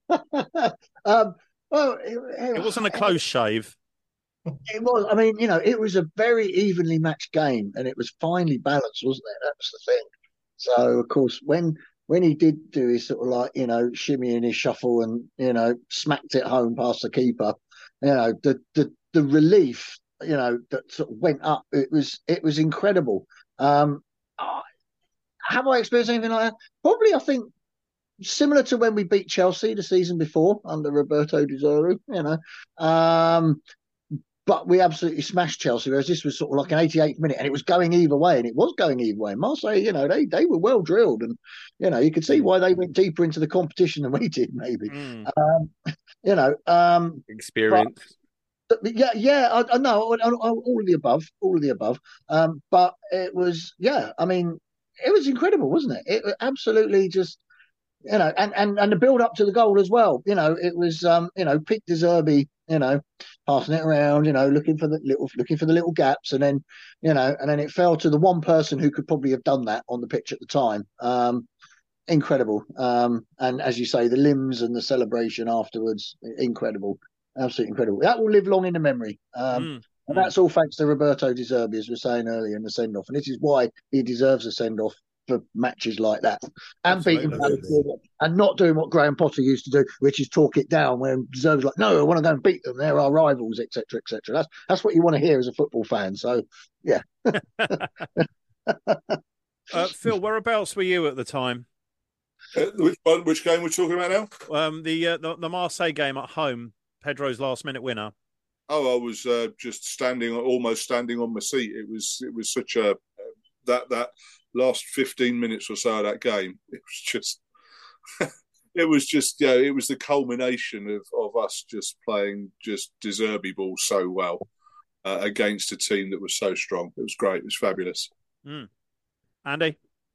um, well, it, it, it wasn't a close shave. It was. I mean, you know, it was a very evenly matched game, and it was finely balanced, wasn't it? That was the thing. So, of course, when when he did do his sort of like, you know, shimmy in his shuffle and, you know, smacked it home past the keeper, you know, the the the relief, you know, that sort of went up. It was it was incredible. Um, have I experienced anything like that? Probably, I think, similar to when we beat Chelsea the season before under Roberto De Zerbi, you know. Um, but we absolutely smashed Chelsea, whereas this was sort of like an eighty-eighth minute, and it was going either way, and it was going either way. Marseille, you know, they they were well drilled, and, you know, you could see why they went deeper into the competition than we did, maybe. Mm. Um, you know. Um, Experience. But, but yeah, yeah, I, I know, all of the above, all of the above. Um, but it was, yeah, I mean, it was incredible, wasn't it? It was absolutely just, you know, and, and, and the build up to the goal as well. You know, it was, um, you know, Pete De Zerbi, you know, passing it around, you know, looking for the little, looking for the little gaps, and then, you know, and then it fell to the one person who could probably have done that on the pitch at the time. Um, incredible. Um, and as you say, the limbs and the celebration afterwards, incredible, absolutely incredible. That will live long in the memory. Um, mm. And that's all thanks to Roberto De Zerbi, as we were saying earlier, in the send off. And this is why he deserves a send off for matches like that, and beating and not doing what Graham Potter used to do, which is talk it down. When Zerbi's like, "No, I want to go and beat them. They're our rivals, et cetera, et cetera" That's that's what you want to hear as a football fan. So, yeah. uh, Phil, whereabouts were you at the time? Uh, which one? Which game we're talking about now? Um, the, uh, the the Marseille game at home, Pedro's last minute winner. Oh, I was uh, just standing, almost standing on my seat. It was it was such a that that. last fifteen minutes or so of that game, it was just, it was just, yeah, it was the culmination of, of us just playing just De Zerbi ball so well uh, against a team that was so strong. It was great. It was fabulous. Mm. Andy?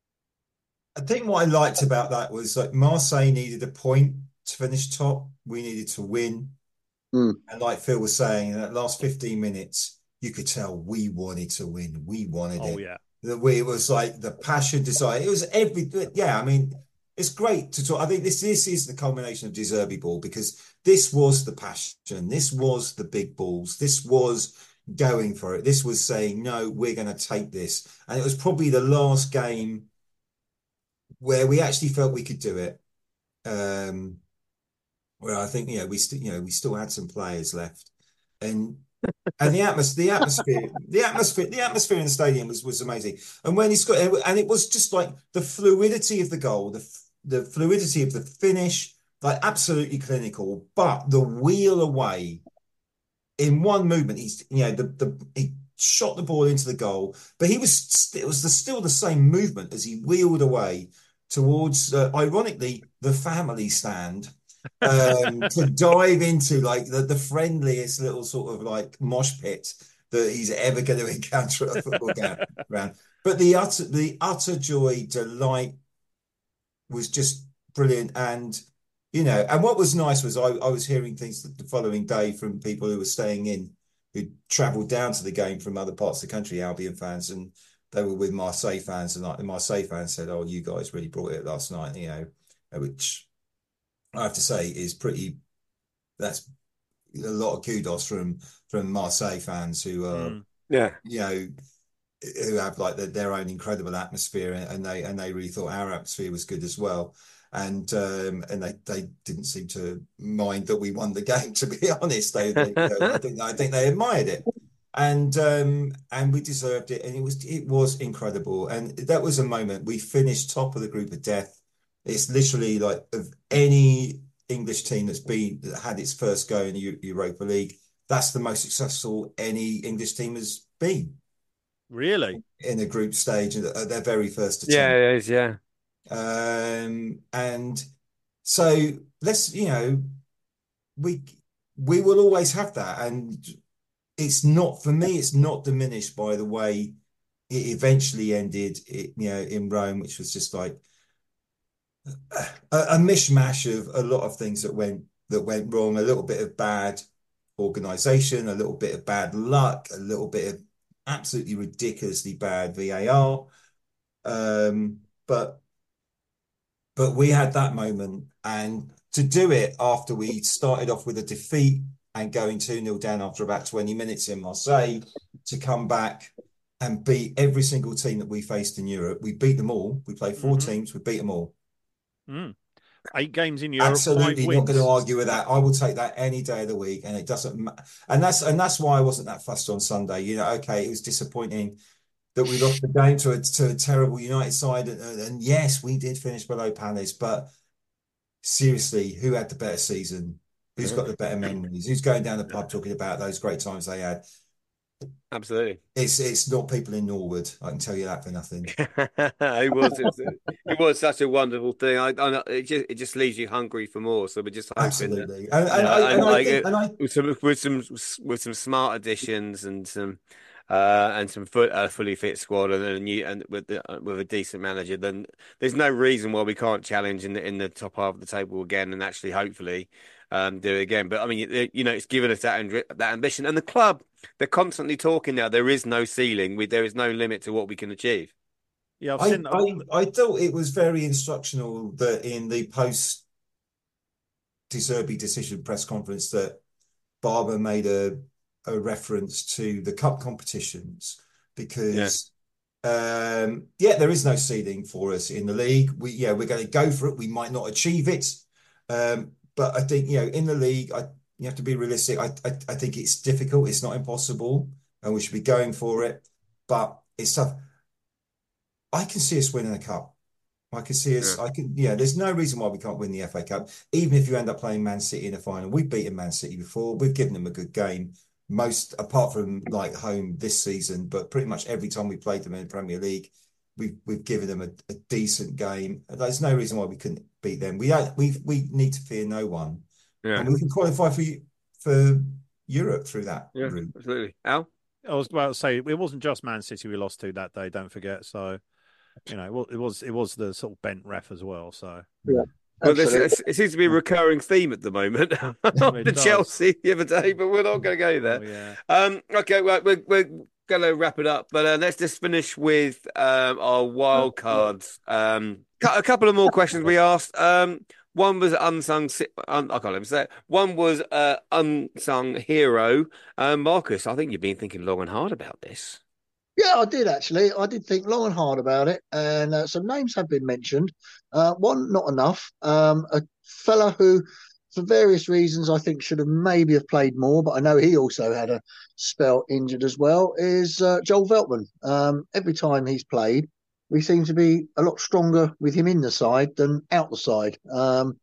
I think what I liked about that was like Marseille needed a point to finish top. We needed to win. Mm. And like Phil was saying, in that last fifteen minutes, you could tell we wanted to win. We wanted oh, it. Oh, yeah. The way it was like the passion, desire. It was every, yeah. I mean, it's great to talk. I think this this is the culmination of De Zerbi ball, because this was the passion. This was the big balls. This was going for it. This was saying, no, we're going to take this. And it was probably the last game where we actually felt we could do it. Um, where I think, you know, we still, you know, we still had some players left, and. And the atmosphere, the atmosphere, the atmosphere, the atmosphere in the stadium was, was amazing. And when he scored, and it was just like the fluidity of the goal, the the fluidity of the finish, like absolutely clinical. But the wheel away in one movement, he's you know the the he shot the ball into the goal, but he was it was the, still the same movement as he wheeled away towards, uh, ironically, the family stand. um to dive into like the, the friendliest little sort of like mosh pit that he's ever going to encounter at a football ground. But the utter the utter joy, delight was just brilliant. And you know, and what was nice was I, I was hearing things the following day from people who were staying in, who travelled down to the game from other parts of the country, Albion fans, and they were with Marseille fans, and like the Marseille fans said, "Oh, you guys really brought it last night," you know, which I have to say is pretty, that's a lot of kudos from from Marseille fans who are, mm. yeah, you know, who have like the, their own incredible atmosphere, and they and they really thought our atmosphere was good as well. And um, and they, they didn't seem to mind that we won the game, to be honest. They, they I think I think they admired it. And um, and we deserved it, and it was it was incredible. And that was a moment we finished top of the group of death. It's literally like of any English team that's been that had its first go in the Europa League, that's the most successful any English team has been. Really? In a group stage at their very first Yeah, attempt. it is, yeah. Um, and so let's, you know, we we will always have that. And it's not, for me, it's not diminished by the way it eventually ended, it, you know, in Rome, which was just like a, a mishmash of a lot of things that went that went wrong, a little bit of bad organization, a little bit of bad luck, a little bit of absolutely ridiculously bad V A R. Um, but but we had that moment, and to do it after we started off with a defeat and going two nil down after about twenty minutes in Marseille, to come back and beat every single team that we faced in Europe. We beat them all. We played four Mhm. teams. We beat them all. Mm. Eight games in Europe, five Absolutely not wins. going to argue with that. I will take that any day of the week, and it doesn't. ma- And that's and that's why I wasn't that fussed on Sunday. You know, okay, it was disappointing that we lost the game to a to a terrible United side, and, and yes, we did finish below Palace, but seriously, who had the better season? Who's got the better memories? Who's going down the pub talking about those great times they had? Absolutely. It's it's not people in Norwood. I can tell you that for nothing. It was it was, it was such a wonderful thing. I, I know it just it just leaves you hungry for more. So we're just hoping that, Absolutely, and and uh, I and and I like think it, and I with some with some with some smart additions and some uh and some foot uh, fully fit squad and a new and with the, uh, with a decent manager, then there's no reason why we can't challenge in the in the top half of the table again and actually hopefully um do it again. But I mean, it, you know, it's given us that that ambition, and the club, they're constantly talking now. There is no ceiling. We, there is no limit to what we can achieve. Yeah, I've I seen. I I thought it was very instructional that in the post De Zerbi decision press conference that Barber made a a reference to the cup competitions Yeah. because um yeah, there is no ceiling for us in the league. We yeah, we're going to go for it. We might not achieve it. Um, but I think, you know, in the league, I you have to be realistic. I, I I think it's difficult. It's not impossible, and we should be going for it. But it's tough. I can see us winning a cup. I can see Yeah. us. I can. Yeah. There's no reason why we can't win the F A Cup, even if you end up playing Man City in a final. We've beaten Man City before. We've given them a good game. Most apart from like home this season, but pretty much every time we played them in the Premier League, we've we've given them a, a decent game. There's no reason why we couldn't beat them. We don't. We we need to fear no one, Yeah. and we can qualify for for Europe through that Yeah. route. Absolutely. Al? I was about to say it wasn't just Man City we lost to that day. Don't forget. So, you know, it was it was, it was the sort of bent ref as well. So, Yeah, Well, this absolutely. it seems to be a recurring theme at the moment. It The does. Chelsea the other day, but we're not going to go Oh, there. yeah. Um, okay, well, we're we're going to wrap it up, but uh, let's just finish with um, our wild cards. Um, cou- a couple of more questions we asked. Um, one was unsung. si- Un, I can't even say it. One was uh, unsung hero. Um, Marcus, I think you've been thinking long and hard about this. Yeah, I did actually. I did think long and hard about it, and uh, some names have been mentioned. Uh, one, not enough. Um, a fella who, for various reasons, I think should have maybe have played more, but I know he also had a spell injured as well. Is uh, Joel Veltman. Um, every time he's played, we seem to be a lot stronger with him in the side than out the side. Um,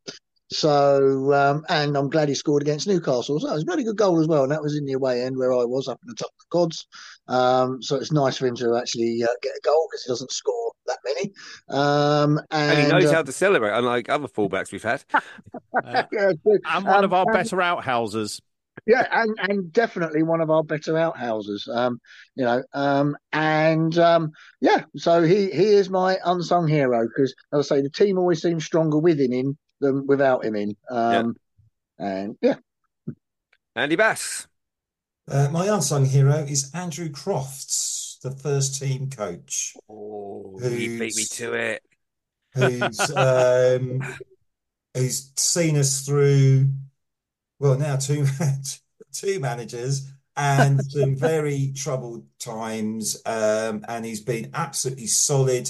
So, um, and I'm glad he scored against Newcastle. So it was a very good goal as well. And that was in the away end where I was up in the top of the Cods. Um, so it's nice for him to actually uh, get a goal because he doesn't score that many. Um, And he and knows uh, how to celebrate, unlike other fullbacks we've had. Uh, yeah, good. and one Um, of our and- better outhouses. yeah, and, and definitely one of our better outhouses. Um, you know, um, and um, yeah, so he he is my unsung hero because, as I say, the team always seems stronger with him in than without him in. Um, and yeah. Andy Bass. Uh, my unsung hero is Andrew Crofts, the first team coach, Oh, Who's- you beat me to it. who's um, who's seen us through, well, now two two managers and some very troubled times. Um, and he's been absolutely solid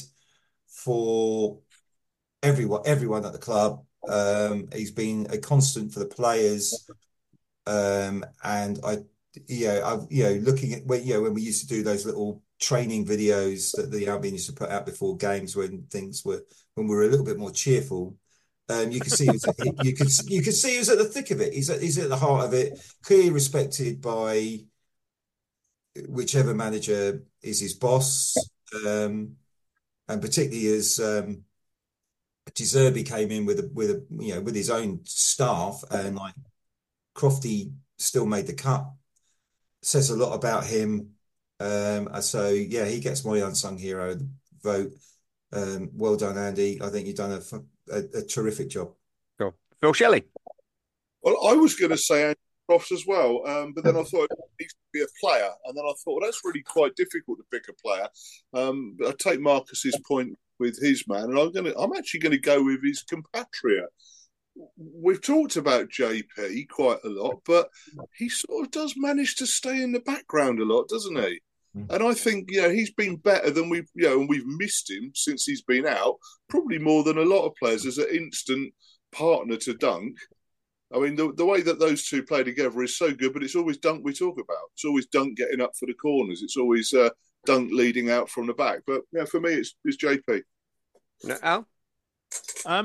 for everyone, everyone at the club. Um, he's been a constant for the players. Um, and I yeah, I, you know, looking at when you know when we used to do those little training videos that the Albion used to put out before games when things were when we were a little bit more cheerful. Um, you could see he was, you could you could see he was at the thick of it. He's at, he's at the heart of it. Clearly respected by whichever manager is his boss, um, and particularly as um, De Zerbi came in with a, with a, you know with his own staff, and like Crofty still made the cut. Says a lot about him. Um, so yeah, he gets my unsung hero vote. Um, well done, Andy. I think you've done a, a, a terrific job. Cool. Phil Shelley. Well, I was going to say Andy Crofts as well, um, but then I thought it needs to be a player, and then I thought, well, that's really quite difficult to pick a player. Um, but I take Marcus's point with his man, and I'm going to, I'm actually going to go with his compatriot. We've talked about J P quite a lot, but he sort of does manage to stay in the background a lot, doesn't he? Mm. And I think, you know, he's been better than we've, you know, and we've missed him since he's been out, probably more than a lot of players as an instant partner to Dunk. I mean, the, the way that those two play together is so good, but it's always Dunk we talk about. It's always Dunk getting up for the corners. It's always uh, Dunk leading out from the back. But yeah, for me, it's, it's J P. No, Al? Um,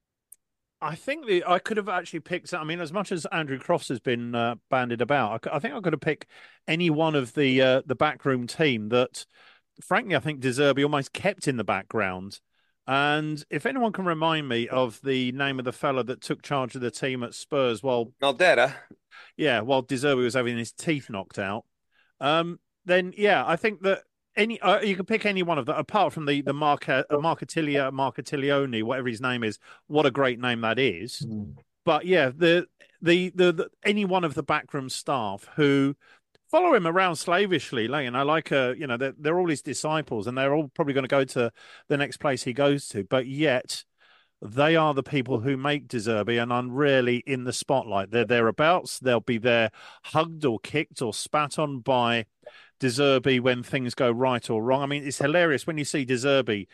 I think the I could have actually picked. I mean, as much as Andrew Crofts has been uh, bandied about, I, I think I could have picked any one of the uh, the backroom team that, frankly, I think De Zerbi almost kept in the background. And if anyone can remind me of the name of the fella that took charge of the team at Spurs while Aldera. Yeah, while De Zerbi was having his teeth knocked out, um, then yeah, I think that any uh, you can pick any one of them apart from the the Marca, uh, Marcatilia, Marcatilioni, whatever his name is. What a great name that is! Mm. But yeah, the, the the the any one of the backroom staff who follow him around slavishly, like, you know, like uh, you know, they're, they're all his disciples, and they're all probably going to go to the next place he goes to. But yet, they are the people who make De Zerbi and are really in the spotlight. They're thereabouts. They'll be there, hugged or kicked or spat on by De Zerbi when things go right or wrong. I mean, it's hilarious when you see De Zerbi,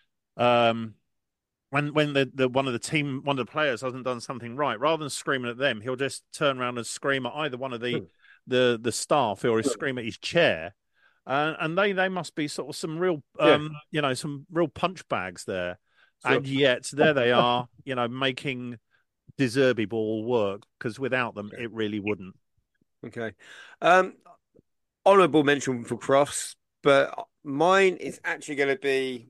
um, when when the, the one of the team, one of the players hasn't done something right, rather than screaming at them, he'll just turn around and scream at either one of the mm. the the staff, or he'll scream at his chair. Uh, and they they must be sort of some real, um, yeah. you know, some real punch bags there. Sure. And yet there they are, you know, making De Zerbi ball work, because without them, it really wouldn't. Okay. Um, honourable mention for Crofts, but mine is actually going to be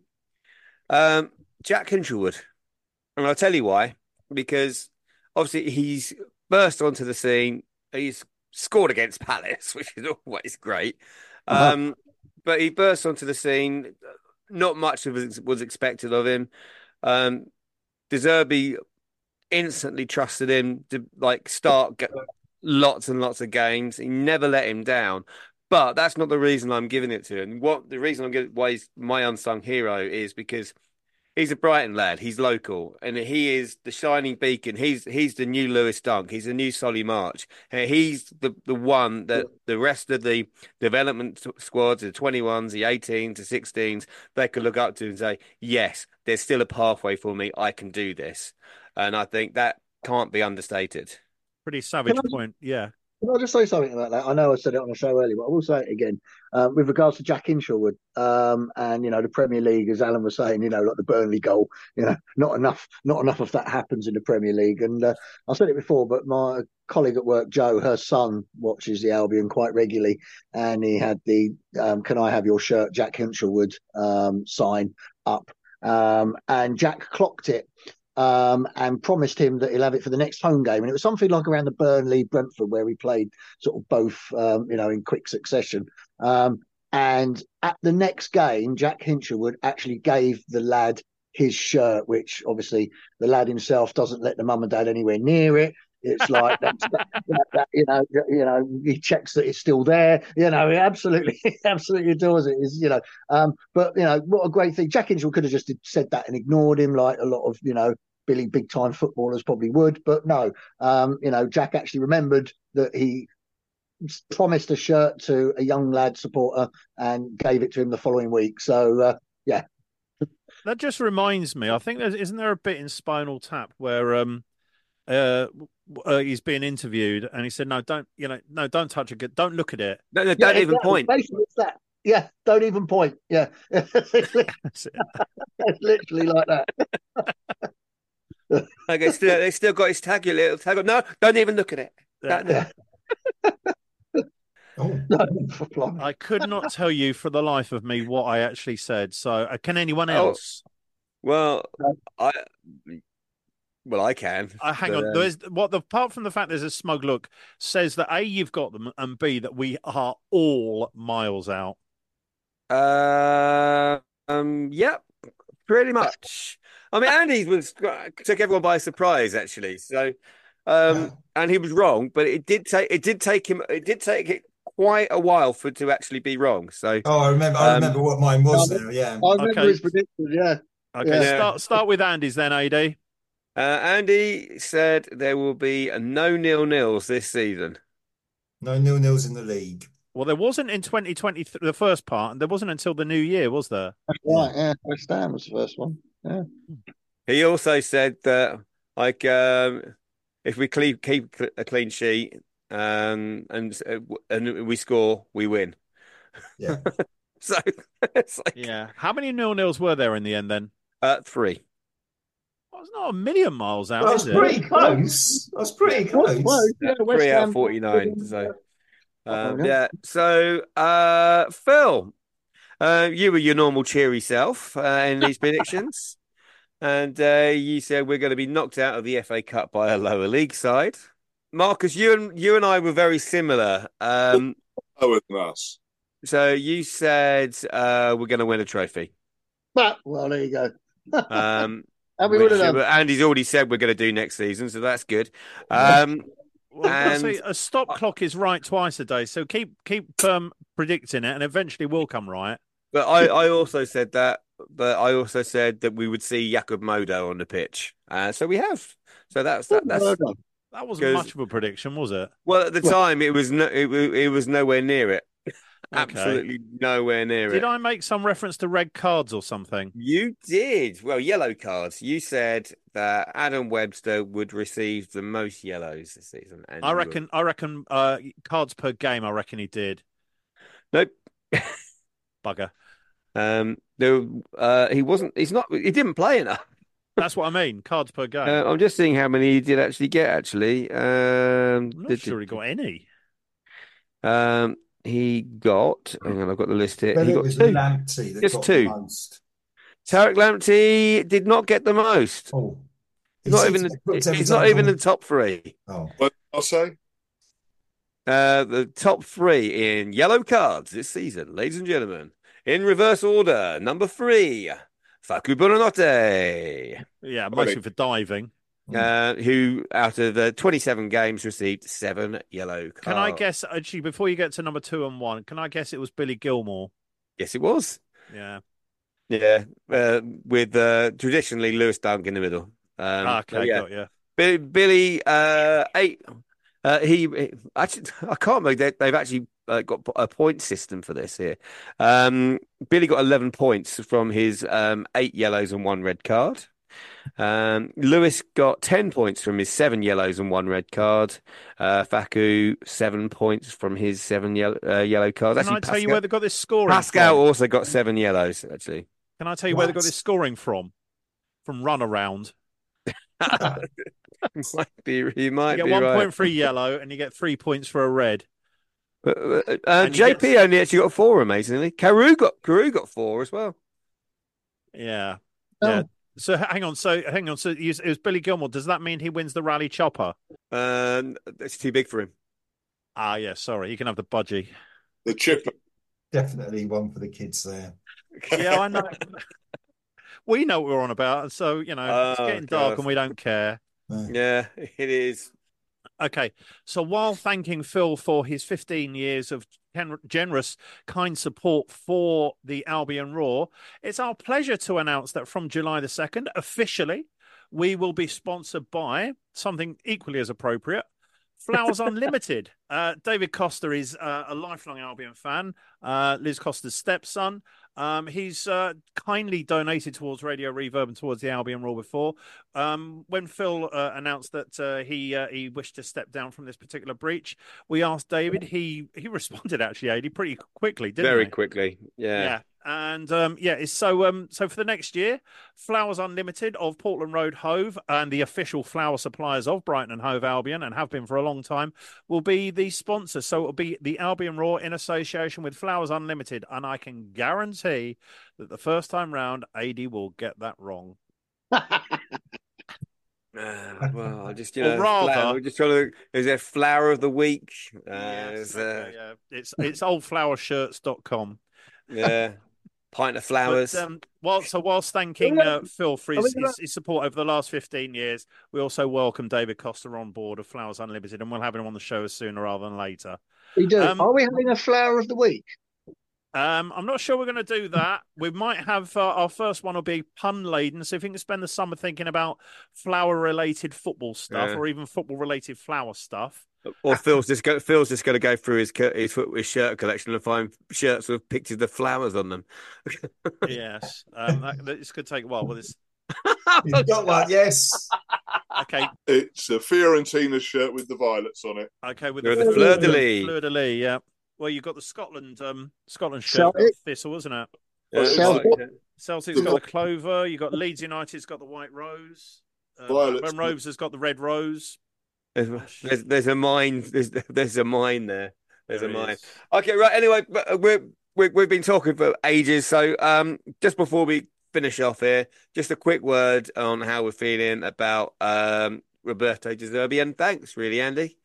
um, Jack Hinshelwood. And I'll tell you why. Because obviously he's burst onto the scene. He's scored against Palace, which is always great. Uh-huh. Um, but he burst onto the scene. Not much was expected of him. Um, De Zerbi instantly trusted him to like start lots and lots of games. He never let him down. But that's not the reason I'm giving it to him. What the reason I'm giving why he's my unsung hero is because he's a Brighton lad. He's local, and he is the shining beacon. He's he's the new Lewis Dunk. He's the new Solly March. And he's the, the one that the rest of the development squads, the twenty-ones, the eighteens, the sixteens, they could look up to and say, yes, there's still a pathway for me. I can do this. And I think that can't be understated. Pretty savage point, yeah. Can I just say something about that? I know I said it on the show earlier, but I will say it again. Um, with regards to Jack Hinshelwood, um, and you know the Premier League, as Alan was saying, you know, like the Burnley goal, you know, not enough, not enough of that happens in the Premier League. And uh, I said it before, but my colleague at work, Joe, her son watches the Albion quite regularly, and he had the um, "Can I have your shirt, Jack Hinshelwood" um, sign up, um, and Jack clocked it. Um, and promised him that he'll have it for the next home game. And it was something like around the Burnley Brentford, where we played sort of both, um, you know, in quick succession. Um, and at the next game, Jack Hinshelwood actually gave the lad his shirt, which obviously the lad himself doesn't let the mum and dad anywhere near it. It's like that, that, that, you know, you know, he checks that it's still there. You know, he absolutely, absolutely adores it. Is you know, um, but you know, what a great thing. Jack Hinshelwood could have just said that and ignored him, like a lot of you know, Billy big time footballers probably would. But no, um, you know, Jack actually remembered that he promised a shirt to a young lad supporter and gave it to him the following week. So uh, yeah, that just reminds me. I think there's isn't there a bit in Spinal Tap where um. Uh, uh, he's being interviewed, and he said, "No, don't, you know, no, don't touch it. Don't look at it." No, no, Yeah, don't even exactly. point. Basically, it's that. Yeah, don't even point. Yeah, it's literally like that. Like they still, they still got his tag, your little tag. No, don't even look at it. Yeah. Don't- Oh, No, I could not tell you for the life of me what I actually said. So, uh, can anyone Oh. else? Well, I well I can. Uh, hang but, on. um, There's what the apart from the fact there's a smug look says that A, you've got them, and B, that we are all miles out. Uh, um, yep, pretty much. I mean, Andy was took everyone by surprise, actually. So, um, Yeah. and he was wrong, but it did take it did take him it did take it quite a while for to actually be wrong. So, oh, I remember. I Um, remember what mine was no, now. Yeah. I remember Okay. his prediction. Yeah, Okay, Yeah. start start with Andy's then, A D. uh, Andy said there will be a no nil nils this season. No nil nils in the league. Well, there wasn't in twenty twenty the first part, and there wasn't until the new year, was there? that's right. Yeah, West Ham was the first one. Yeah, He also said that like um, if we keep keep a clean sheet um, and and we score, we win. Yeah. So it's like Yeah. How many nil nils were there in the end then? uh, three. Well, it's not a million miles out, Well, is that's it? pretty close. That's pretty close. Well, yeah, West Three out Ham- of forty-nine. So um, Oh, yeah. yeah. So uh, Phil, uh, you were your normal cheery self uh, in these predictions, and uh, you said we're going to be knocked out of the F A Cup by a lower league side. Marcus, you and you and I were very similar. Um, Lower than us. so you said uh, we're going to win a trophy. But well, there you go. Um, And we which, would have done. uh, Andy's already said we're going to do next season, so that's good. Um, Well, I've got to And- say, a stop clock is right twice a day, so keep keep um, predicting it, and eventually will come right. but I, I also said that, but I also said that we would see Jakub Modo on the pitch, uh, so we have. So that's that, that's Well done. That wasn't Goes- much of a prediction, was it? well at the Well- time it was no, it, wa- it was nowhere near it. Okay. Absolutely nowhere near Did it. I make some reference to red cards or something? You did well. Yellow cards. You said that Adam Webster would receive the most yellows this season. And I you were- reckon. I reckon. Uh, cards per game. I reckon he did. nope. Bugger. Um, there, uh, he wasn't. He's not. He didn't play enough. That's what I mean. Cards per game. Uh, I'm just seeing how many he did actually get. Actually, um, I'm not did- sure he got any. um, he got. Hang on, I've got the list here. Then He it got was two. Lamptey that Just got two. the most. Tarek Lamptey did not get the most. Oh, He's not seems even. to have booked every He's not time even in for- the top three. Oh, What I'll say. Uh, the top three in yellow cards this season, ladies and gentlemen. In reverse order, number three, Facu Buonanotte, Yeah, mostly for diving. uh, who out of the twenty-seven games received seven yellow cards. Can I guess? Actually, before you get to number two and one, can I guess it was Billy Gilmore? Yes, it was. Yeah. Yeah, uh, with uh, traditionally Lewis Dunk in the middle. Um, Ah, okay, but yeah, got you. Billy, Billy uh, eight. Uh, he, he actually, I can't remember. They, they've actually uh, got a point system for this here. Um, Billy got eleven points from his um, eight yellows and one red card. Um, Lewis got ten points from his seven yellows and one red card. Uh, Facu seven points from his seven yellow, uh, yellow cards. Can I Actually, tell you Pascal, where they got this scoring Pascal from? also got seven yellows. Actually, Can I tell you where they got What? this scoring from? From runaround. might be you might You get be one right. point for a yellow, and you get three points for a red. But, uh, uh, And you J P get- only actually got four, amazingly. Carew got Carew got four as well. Yeah. Oh. Yeah. So h- hang on. So hang on. So you- it was Billy Gilmore. Does that mean he wins the rally chopper? Um, it's too big for him. Ah, yeah. Sorry, you can have the budgie. The chipper. definitely one for the kids there. Yeah, I know. We know what we're on about. So you know, it's Oh, getting dark, God. and we don't care. Uh, Yeah, it is. Okay, so while thanking Phil for his fifteen years of gen- generous, kind support for the Albion Roar, it's our pleasure to announce that from July the second, officially, we will be sponsored by something equally as appropriate, Flowers Unlimited. Uh, David Costa is uh, a lifelong Albion fan, uh, Liz Costa's stepson. Um, he's uh, kindly donated towards Radio Reverb and towards the Albion Roar before. Um, when Phil uh, announced that uh, he uh, he wished to step down from this particular breach, we asked David. He he responded actually, Adi, pretty quickly, didn't Very he? quickly, yeah. Yeah. And um, yeah, it's so um, so for the next year, Flowers Unlimited of Portland Road Hove and the official flower suppliers of Brighton and Hove Albion, and have been for a long time, will be the sponsors. So it'll be the Albion Roar in association with Flowers Unlimited, and I can guarantee that the first time round, A D will get that wrong. Uh, well, I just you Or know, rather- flower, we're just trying to. Is there flower of the week? Uh, Yes, is, okay, uh, yeah. It's it's old flower shirts dot com. yeah, pint of flowers. But, um, while, so whilst thanking uh, Phil for his, Are we gonna- his, his support over the last fifteen years, we also welcome David Costa on board of Flowers Unlimited, and we'll have him on the show sooner rather than later. We do. Um, Are we having a flower of the week? Um, I'm not sure we're going to do that. We might have uh, our first one will be pun laden. So if you can spend the summer thinking about flower related football stuff Yeah. or even football related flower stuff. Or Phil's just go, Phil's just going to go through his co- his, foot- his shirt collection and find shirts with pictures of flowers on them. Yes, um, that, this could take a while. Well, it's You've got one, yes. okay. It's a Fiorentina shirt with the violets on it. Okay, with With the the fleur-de-lis. fleur-de-lis, yeah. Well, you've got the Scotland, um, Scotland shirt, Celtic. thistle, isn't it? Yeah, Celtic. right. Celtic's got the clover. You got Leeds United's got the white rose. Uh, Violets. Blackburn Rovers has got the red rose. There's, there's there's a mine. There's there's a mine there. There's There a mine. is. Okay, right. Anyway, but we're, we we've been talking for ages. So um, just before we finish off here, just a quick word on how we're feeling about um Roberto De Zerbi, and thanks, really, Andy.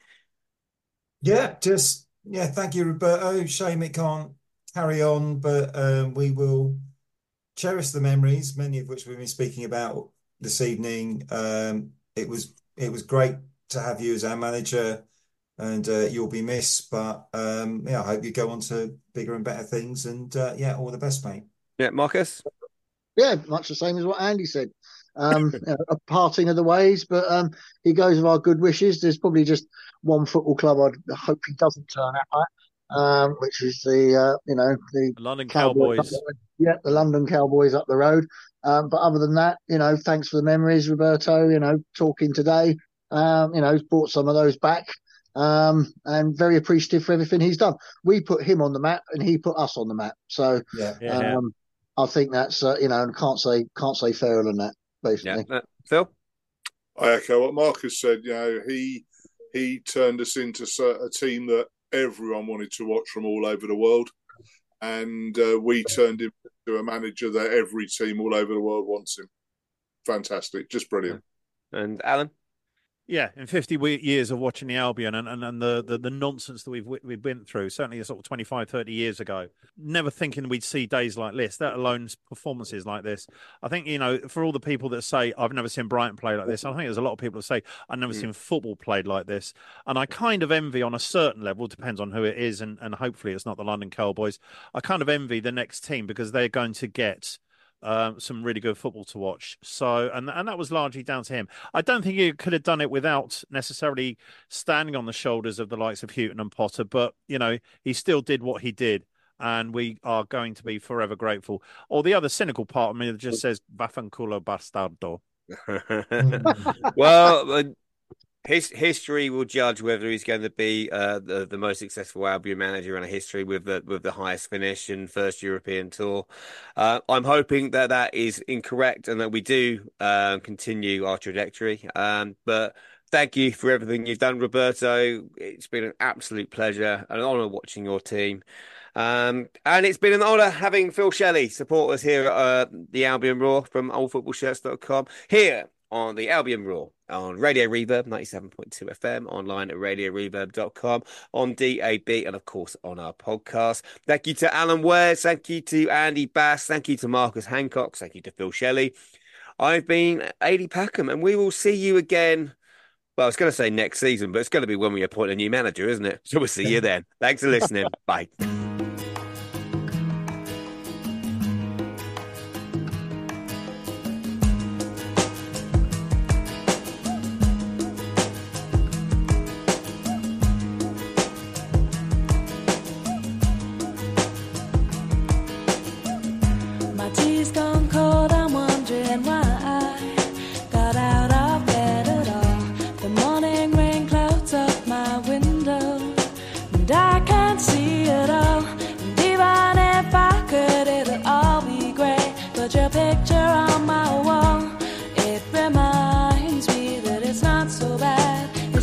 Yeah, just yeah, thank you, Roberto. Shame it can't carry on, but um, we will cherish the memories, many of which we've been speaking about this evening. Um, it was it was great to have you as our manager, and uh, you'll be missed. But um, yeah, I hope you go on to bigger and better things. And uh, yeah, all the best, mate. Yeah, Marcus. Yeah, much the same as what Andy said. Um, you know, a parting of the ways, but um, he goes with our good wishes. There's probably just one football club I'd hope he doesn't turn up at, um, which is the uh, you know the London Cowboys. Cowboys. up the road. Yeah, the London Cowboys up the road. Um, but other than that, you know, thanks for the memories, Roberto. You know, talking today, um, you know, brought some of those back. Um, and very appreciative for everything he's done. We put him on the map, and he put us on the map. So Yeah. Yeah. um, I think that's uh, you know, and can't say can't say fairer than that. Yeah, Basically, uh, Phil. I echo what Marcus said. You know, he he turned us into a team that everyone wanted to watch from all over the world, and uh, we turned him into a manager that every team all over the world wants him. Fantastic, just brilliant. And Alan. Yeah, in fifty we- years of watching the Albion and, and, and the, the, the nonsense that we've we've been through, certainly sort of twenty-five, thirty years ago, never thinking we'd see days like this, let alone performances like this. I think, you know, for all the people that say, I've never seen Brighton play like this, I think there's a lot of people that say, I've never Mm. seen football played like this. And I kind of envy on a certain level, depends on who it is, and, and hopefully it's not the London Cowboys. I kind of envy the next team because they're going to get Um, some really good football to watch. So, and and that was largely down to him. I don't think he could have done it without necessarily standing on the shoulders of the likes of Houghton and Potter, but, you know, he still did what he did, and we are going to be forever grateful. Or the other cynical part of me that just says, Vaffanculo bastardo. Well, uh, his history will judge whether he's going to be uh, the the most successful Albion manager in a history with the with the highest finish and first European tour. Uh, I'm hoping that that is incorrect and that we do uh, continue our trajectory. Um, but thank you for everything you've done, Roberto. It's been an absolute pleasure and an honour watching your team. Um, and it's been an honour having Phil Shelley support us here at uh, the Albion Roar from old football shirts dot com here on the Albion Roar on Radio Reverb ninety-seven point two F M, online at radio reverb dot com, on D A B, and of course on our podcast. Thank you to Alan Ware, thank you to Andy Bass, thank you to Marcus Hancock, thank you to Phil Shelley. I've been Adi Packham, and we will see you again. Well, I was going to say next season, but it's going to be when we appoint a new manager, isn't it? So we'll see you then. Thanks for listening. Bye.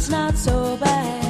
it's not so bad.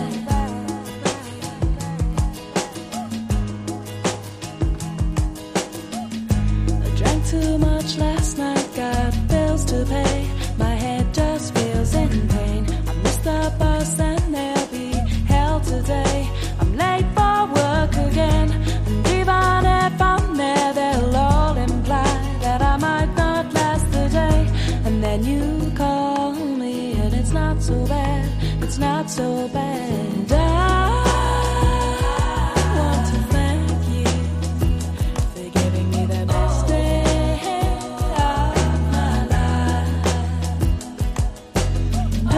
I drank too much last night, got bills to pay. My head just feels in pain. I missed the bus and there'll be hell today. I'm late for work again, and even if I'm there, they'll all imply that I might not last the day. And then you call me, and it's not so bad, it's not so bad. I want to thank you for giving me the best day of my life. And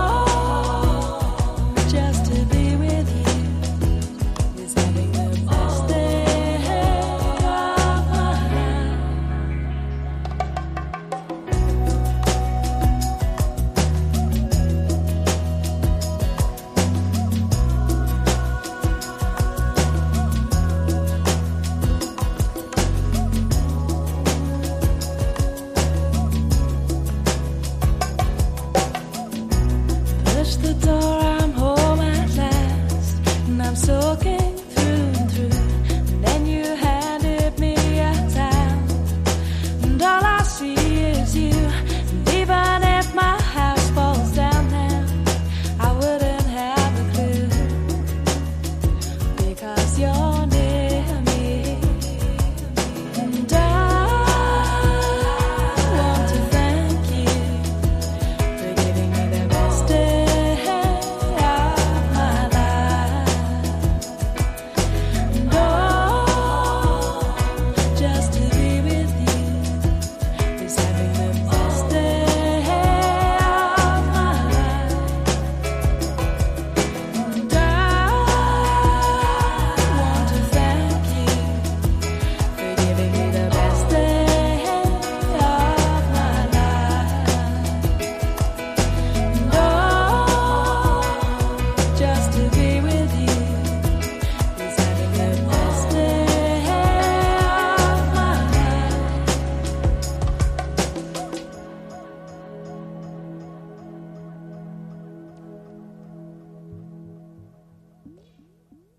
oh, just to be with you is having the best day of my life. Push the door